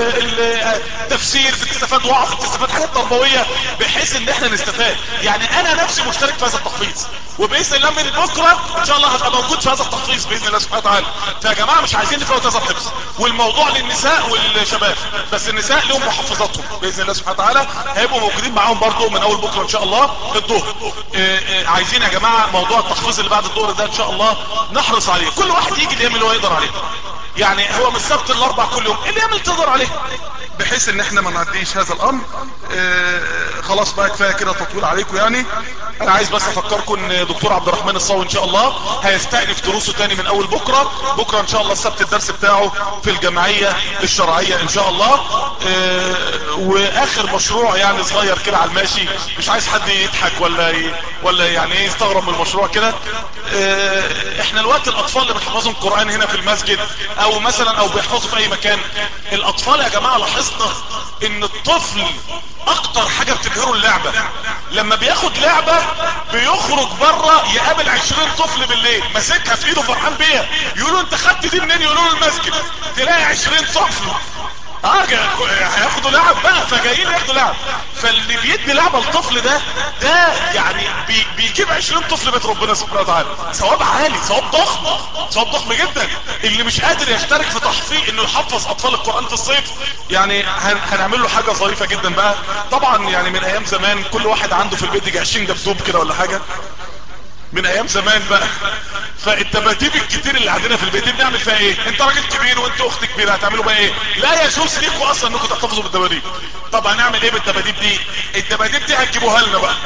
التفسير، بتستفاد وعظ، بتستفاد حاجات تربويه، بحيث ان احنا نستفاد. يعني انا نفسي مشترك في هذا التحفيظ، وباذن الله من بكره ان شاء الله هبقى موجود في هذا التحفيظ باذن الله سبحانه وتعالى. فيا جماعه مش عايزين نفوت هذا الحفظ، والموضوع للنساء والشباب بس. النساء لهم محفظاتهم باذن الله سبحانه وتعالى، هيبقوا موجودين معاهم برضو من اول بكره ان شاء الله الظهر. عايزين يا جماعه موضوع التحفيظ اللي بعد الظهر ده ان شاء الله نحرص عليه، كل واحد يجي الايام اللي هو يقدر عليه. يعني هو من السبت الاربع كل يوم الايام اللي تقدر عليه، بحيث ان احنا ما نعديش هذا الامر. آه خلاص بقى كفايه كده تطويل عليكم. يعني انا عايز بس افكركم ان دكتور عبد الرحمن الصاوي ان شاء الله هيستأنف دروسه تاني من اول بكره. بكره ان شاء الله السبت الدرس بتاعه في الجمعيه الشرعيه ان شاء الله. آه واخر مشروع يعني صغير كده على الماشي، مش عايز حد يضحك ولا ي... ولا يعني ايه يستغرب من المشروع كده. آه احنا الوقت الاطفال اللي بيحفظوا القران هنا في المسجد او مثلا او بيحفظوا في اي مكان، الاطفال يا جماعه لاحظنا ان الطفل اكتر حاجة بتبهره اللعبة. لما بياخد لعبة بيخرج بره يقابل عشرين طفل بالليل ماسكها في ايده فرحان بيها، يقولوا انت خدت دي منين؟ يقولوا له المسجد. تلاقي عشرين طفل اه هياخدوا لعب بقى، فجايين ياخدوا لعب. فاللي بيدي لعبة الطفل ده ده يعني بي بيجيب عشرين طفل بيت ربنا سبحانه وتعالى. ثواب عالي، ثواب ضخم، ثواب ضخم جدا. اللي مش قادر يشترك في تحفيظ انه يحفظ اطفال القرآن في الصيف، يعني هنعمل له حاجة ظريفة جدا بقى. طبعا يعني من ايام زمان كل واحد عنده في البيت يجي عشرين دبدوب كده ولا حاجة من ايام زمان بقى. فالدباديب الكتير اللي عندنا في البيت بنعمل فيها ايه؟ انت راجل كبير وانت اخت كبيره هتعملوا بقى ايه؟ لا يجوز ليكوا اصلا انكم تحتفظوا بالدباديب. طب هنعمل ايه بالدباديب دي؟ الدباديب دي هتجيبوها لنا بقى،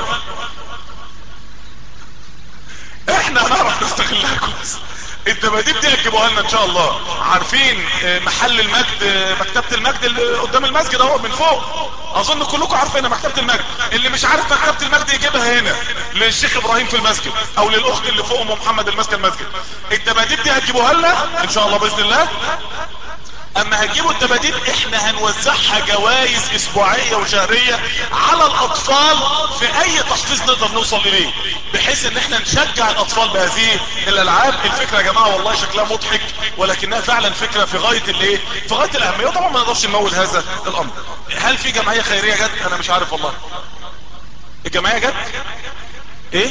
احنا هنعرف نستغلها كويس. الدباديب دي هتجيبوها لنا ان شاء الله. عارفين محل المجد، مكتبة المجد اللي قدام المسجد اهو من فوق، اظن كلكم عارفين مكتبة المجد. اللي مش عارف مكتبة المجد يجيبها هنا للشيخ ابراهيم في المسجد او للاخت اللي فوق ام محمد الماسكه المسجد. الدباديب دي هتجيبوها لنا ان شاء الله باذن الله. اما هتجيبوا الدباديب احنا هنوزعها جوائز اسبوعية وشهرية على الاطفال في اي تحفيظ نقدر نوصل اليه، بحيث ان احنا نشجع الاطفال بهذه الالعاب. الفكرة يا جماعة والله شكلها مضحك، ولكنها فعلا فكرة في غاية الايه، في غاية الاهمية. وطبعا ما نقدرش نمول هذا الامر. هل في جمعية خيرية جت؟ انا مش عارف والله. الجمعية جت ايه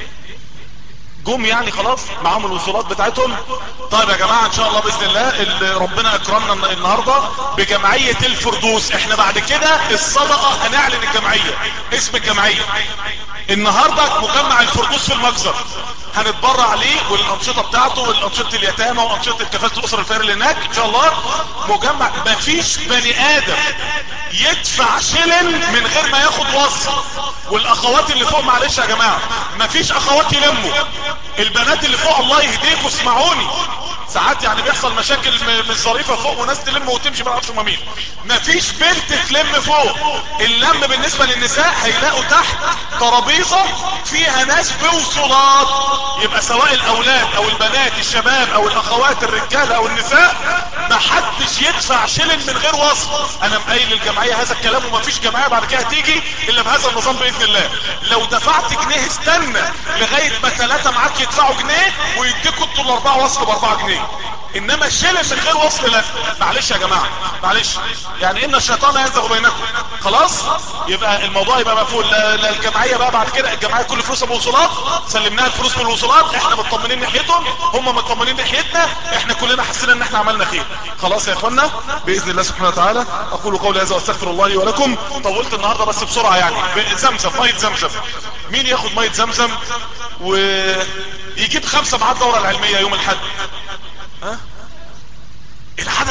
جم يعني خلاص معاهم الوصولات بتاعتهم. طيب يا جماعة ان شاء الله باذن الله اللي ربنا اكرمنا النهاردة بجمعية الفردوس. احنا بعد كده الصدقة هنعلن الجمعية، اسم الجمعية النهاردة مجمع الفردوس في المجزر، هنتبرع عليه والانشطة بتاعته والانشطة اليتامى وانشطة كفالة الاسر الفقيرة اللي هناك ان شاء الله. مجمع مفيش بني ادم يدفع شلن من غير ما ياخد وصل. والاخوات اللي فوق معلش يا جماعة مفيش اخوات يلموا. البنات اللي فوق الله يهديكوا اسمعوني، ساعات يعني بيحصل مشاكل مش ظريفه فوق وناس تلم وتمشي ما نعرفش مين. مفيش بنت تلم فوق. اللم بالنسبه للنساء هيلاقوا تحت ترابيزه فيها ناس بوصولات، يبقى سواء الاولاد او البنات الشباب او الاخوات الرجال او النساء ما حدش يدفع شلن من غير وصل. انا مقايل للجمعيه هذا الكلام، ومفيش جمعيه بعد كده تيجي الا بهذا النظام باذن الله. لو دفعت جنيه استنى لغايه ما ثلاثه معاك يدفعوا جنيه ويديكوا انتوا الاربعه وصل باربعه جنيه. انما الشلن من غير وصل لا. معلش يا جماعه معلش، يعني ان الشيطان ينزغ بينكم. خلاص يبقى الموضوع يبقى مفهوم. لا, لا الجمعيه بقى بعد كده الجمعيه كل فلوسها بوصولات، سلمناها الفلوس بالوصولات، احنا مطمنين ناحيتهم هم مطمنين ناحيتنا، احنا كلنا حسينا ان احنا عملنا خير. خلاص يا اخوانا باذن الله سبحانه وتعالى. اقول قولي هذا واستغفر الله لي ولكم. طولت النهارده بس بسرعه يعني. زمزم، ميه زمزم، مين ياخد ميه زمزم ويجيب خمسه معاه الدوره العلميه يوم الاحد؟ ها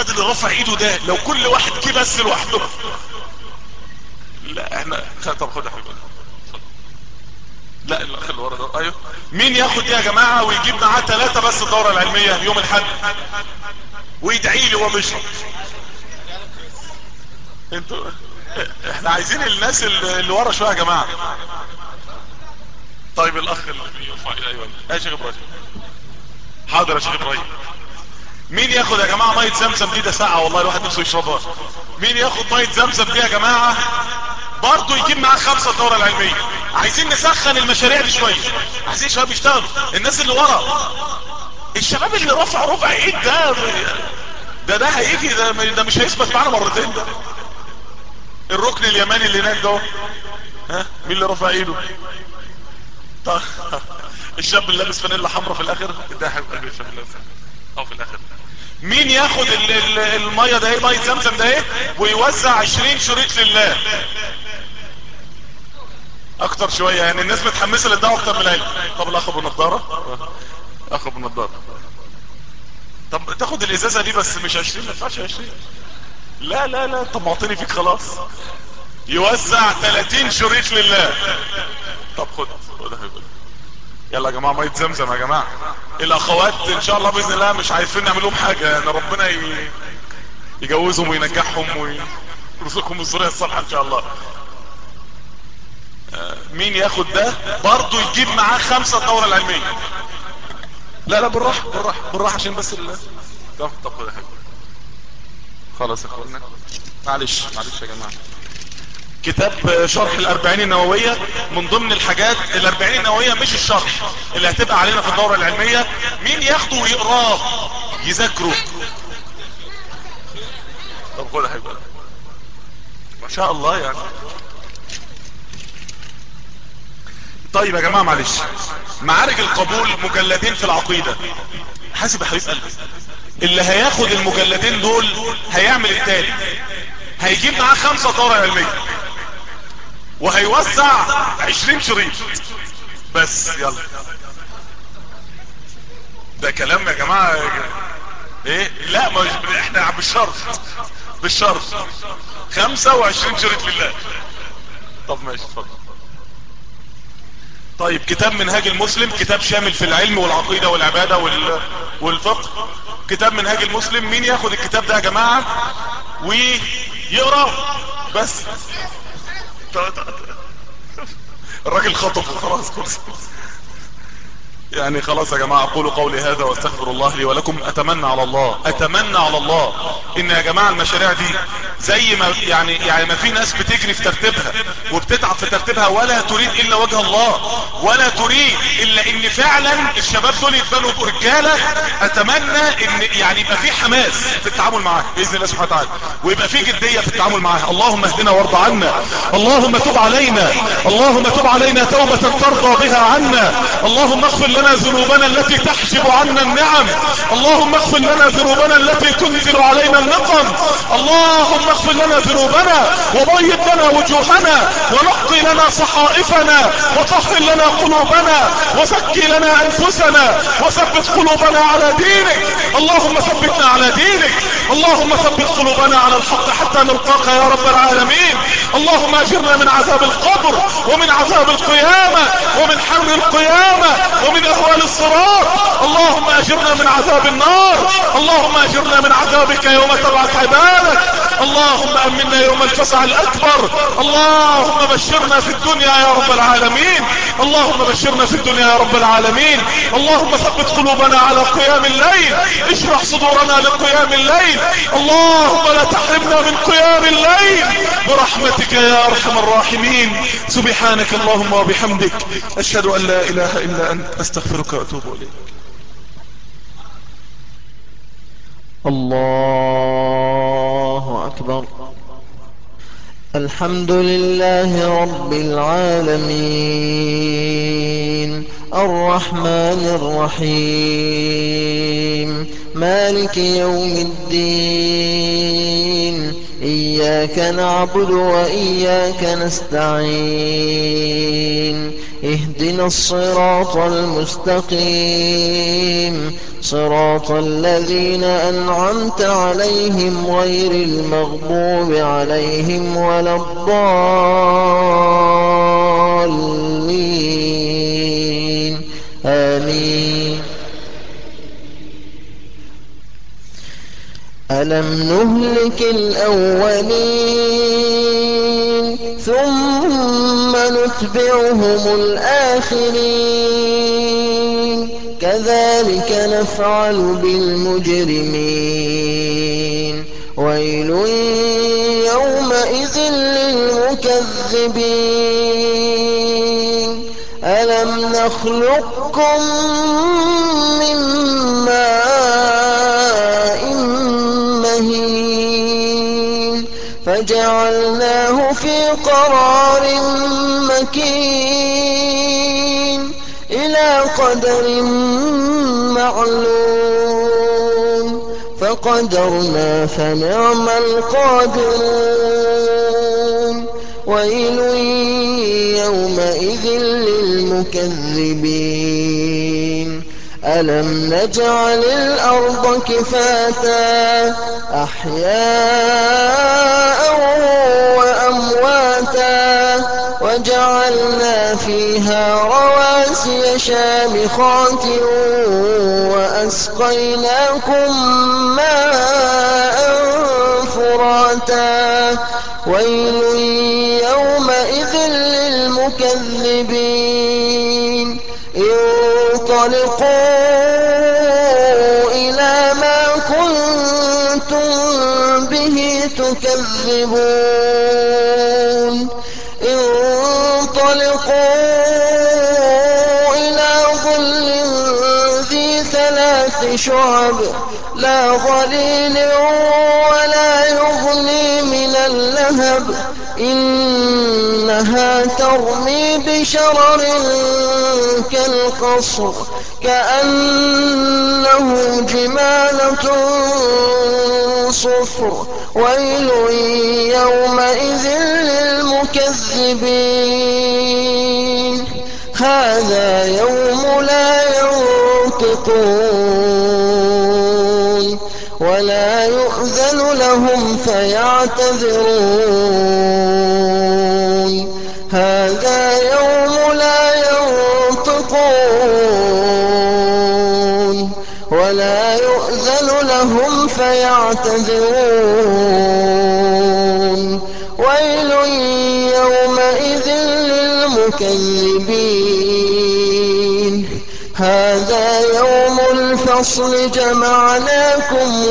الواد اللي رفع ايده ده لو كل واحد جه بس لوحده. لا احنا طب خد يا حبيبي. لا الاخ اللي ورا ده. ايوه مين ياخد دي يا جماعه ويجيب معاه ثلاثه بس الدوره العلميه يوم الاحد ويدعي لي وهو بيشرب. انتوا احنا عايزين الناس اللي ورا شويه يا جماعه. طيب الاخ اللي بيرفع ايده. ايوه يا شيخ ابراهيم. حاضر يا شيخ ابراهيم. مين ياخد يا جماعه ميه زمزم دي؟ ده ساعه والله الواحد نفسه يشربها. مين ياخد ميه زمزم دي يا جماعه برضه يجيب معاه خمسه الدوره العلميه. عايزين نسخن المشاريع دي شويه، عايزين شباب يشتغلوا. الناس اللي ورا الشباب اللي رفع رفع ايد ده ده ده هيجي ده, ده مش هيثبت معانا مرتين. ده الركن اليماني اللي هناك ده ها مين اللي رفع ايده؟ طيب الشاب اللي لابس فانيلا حمراء في الاخر ده الشاب اللي لابس او في الاخر. مين ياخد ال ال الميه ده ايه ميه زمزم ده ايه ويوزع عشرين شريط لله؟ اكتر شويه يعني الناس متحمسه للدعوه اكتر من العلم. طب الاخ ابو نضاره اخ ابو نضاره طب تاخد الازازه دي بس مش عشرين ما ينفعش عشرين. لا لا لا طب معطيني فيك خلاص. يوزع ثلاثين شريط لله. طب خد خد يا حبيبي. يلا يا جماعه ميه زمزم يا جماعه. الاخوات ان شاء الله باذن الله مش عايزين نعمل لهم حاجه يعني ربنا يجوزهم وينجحهم ويرزقهم الذريه الصالحه ان شاء الله. مين ياخد ده برضه يجيب معاه خمسه الدوره العلميه. لا لا بالراحه بالراحه بالراحه عشان بس ال... طب طب خد يا حبيبي. خلاص يا اخوانا معلش معلش يا جماعه. كتاب شرح الاربعين النووية من ضمن الحاجات. الاربعين النووية مش الشرح اللي هتبقى علينا في الدورة العلمية. مين ياخده ويقراه يذاكره؟ طب خد يا حبيبي ما شاء الله يعني. طيب يا جماعة معلش معارج القبول مجلدين في العقيدة. حاسب يا حبيب قلبي اللي هياخد المجلدين دول هيعمل التالي هيجيب معاه خمسة دورة علمية وهيوزع عشرين شريط بس. يلا ده كلام يا جماعة ايه؟ لا ما احنا بالشرط بالشرط خمسة وعشرين شريط لله. طب ماشي اتفضل. طيب كتاب منهاج المسلم كتاب شامل في العلم والعقيدة والعبادة والفقه. كتاب منهاج المسلم مين ياخد الكتاب ده يا جماعة ويقرأ بس. الراجل خطف خلاص كرسي يعني. خلاص يا جماعة اقول قولي هذا واستغفر الله لي ولكم. اتمنى على الله اتمنى على الله ان يا جماعة المشاريع دي زي ما يعني يعني ما في ناس بتجري في ترتيبها وبتتعب في ترتيبها ولا تريد الا وجه الله ولا تريد الا ان فعلا الشباب دول يتبنوا برجاله. اتمنى ان يعني يبقى في حماس في التعامل معاها باذن الله سبحانه وتعالى ويبقى في جديه في التعامل معاها. اللهم اهدنا وارض عنا. اللهم تب علينا. اللهم تب علينا توبه ترضى بها عنا. اللهم اغفر لنا ذنوبنا التي تحجب عنا النعم. اللهم اغفر لنا ذنوبنا التي تنزل علينا النقم. اللهم اغفر لنا ذنوبنا وبيض لنا وجوهنا ونقي لنا صحائفنا وطهر لنا قلوبنا وزكي لنا انفسنا وثبت قلوبنا على دينك. اللهم ثبتنا على دينك. اللهم ثبت قلوبنا على الحق حتى نلقاك يا رب العالمين. اللهم اجرنا من عذاب القبر ومن عذاب القيامة ومن حر القيامة ومن اهوال الصراط. اللهم اجرنا من عذاب النار. اللهم اجرنا من عذابك يوم تبعث عبادك. اللهم امنا يوم الفزع الاكبر. اللهم بشرنا في الدنيا يا رب العالمين. اللهم بشرنا في الدنيا يا رب العالمين. اللهم ثبت قلوبنا على قيام الليل. اشرح صدورنا لقيام الليل. اللهم لا تحرمنا من قيام الليل برحمتك يا ارحم الراحمين. سبحانك اللهم وبحمدك اشهد ان لا اله الا انت استغفرك واتوب اليك. الله أكبر. الحمد لله رب العالمين الرحمن الرحيم مالك يوم الدين إياك نعبد وإياك نستعين اهدنا الصراط المستقيم صراط الذين أنعمت عليهم غير المغضوب عليهم ولا الضالين آمين. ألم نهلك الأولين ثم نتبعهم الآخرين كذلك نفعل بالمجرمين ويل يومئذ للمكذبين ألم نخلقكم من ماء مهين فجعلناه في قرار مكين إلى قدر معلوم فقدرنا فنعم القادرون ويل يومئذ للمكذبين ألم نجعل الأرض كفاتا أحياء وأمواتا وجعلنا فيها رواسي شامخات وأسقيناكم ماء فراتا ويل يومئذ للمكذبين انطلقوا إلى ما كنتم به تكذبون انطلقوا إلى ظل ذي ثلاث شعب لا ظليل ولا يغني من اللهب إنها ترمي بشرر كالقصر كأنه جمالة صفر ويل يومئذ للمكذبين هذا يوم لا ينطقون ولا يؤذن لهم فيعتذرون هذا يوم لا ينطقون ولا يؤذن لهم فيعتذرون ويل يومئذ للمكذبين هذا يوم الفصل جمعناكم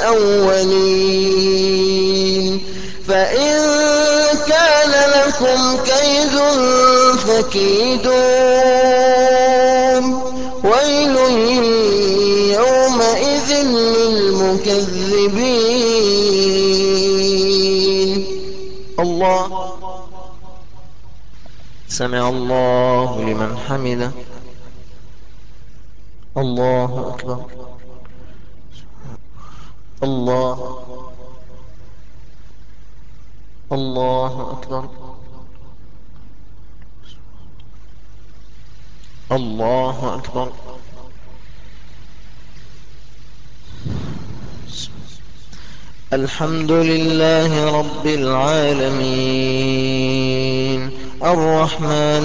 والأولين فإن كان لكم كيد فكيدون ويل يومئذ للمكذبين. الله سمع الله لمن حمده. الله أكبر. الله الله أكبر. الله أكبر. الحمد لله رب العالمين الرحمن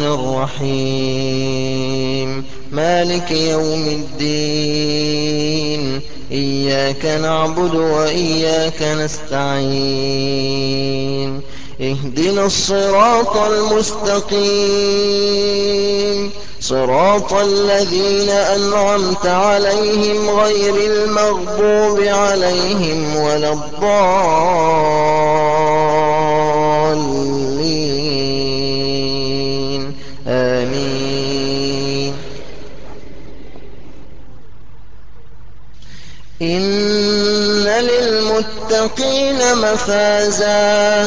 الرحيم مالك يوم الدين إياك نعبد وإياك نستعين اهدنا الصراط المستقيم صراط الذين أنعمت عليهم غير المغضوب عليهم ولا الضالين آمين. إن للمتقين مفازا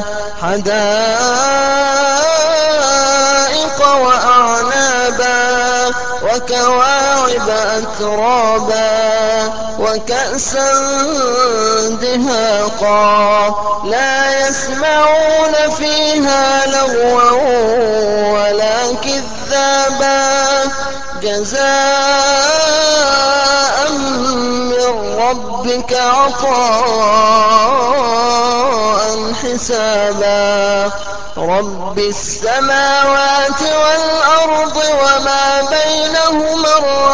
حدائق وأعنابا وكواعب أترابا وكأسا دهاقا لا يسمعون فيها لغوا ولا كذابا جزاء من ربك عطاء حسابا رب السماوات والأرض وما بينهما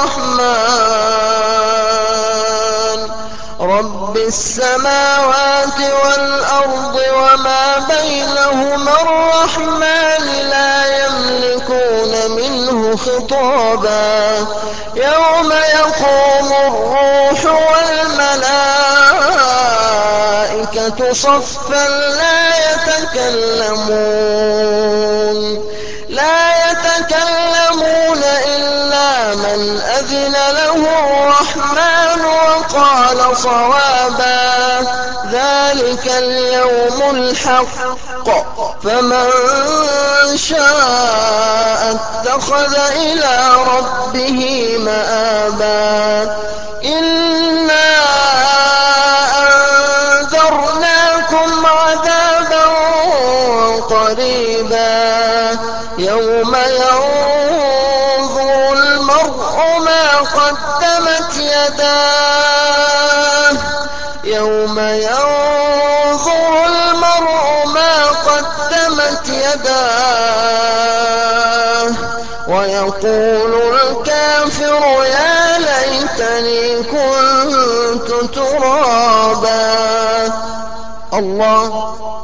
الرحمن رب السماوات والأرض وما بينهما الرحمن لا يملكون منه خطابا يوم يقوم الروح والملائكة صفا لا يتكلمون لا يتكلمون إلا من أذن له الرحمن وقال صوابا ذلك اليوم الحق فمن شاء اتخذ إلى ربه مآبا إنا أنذرناكم عذابا قريبا يوم ينظر المرء ما قدمت يداه يوم ينظر المرء ما قدمت يداه ويقول الكافر يا ليتني كنت ترابا الله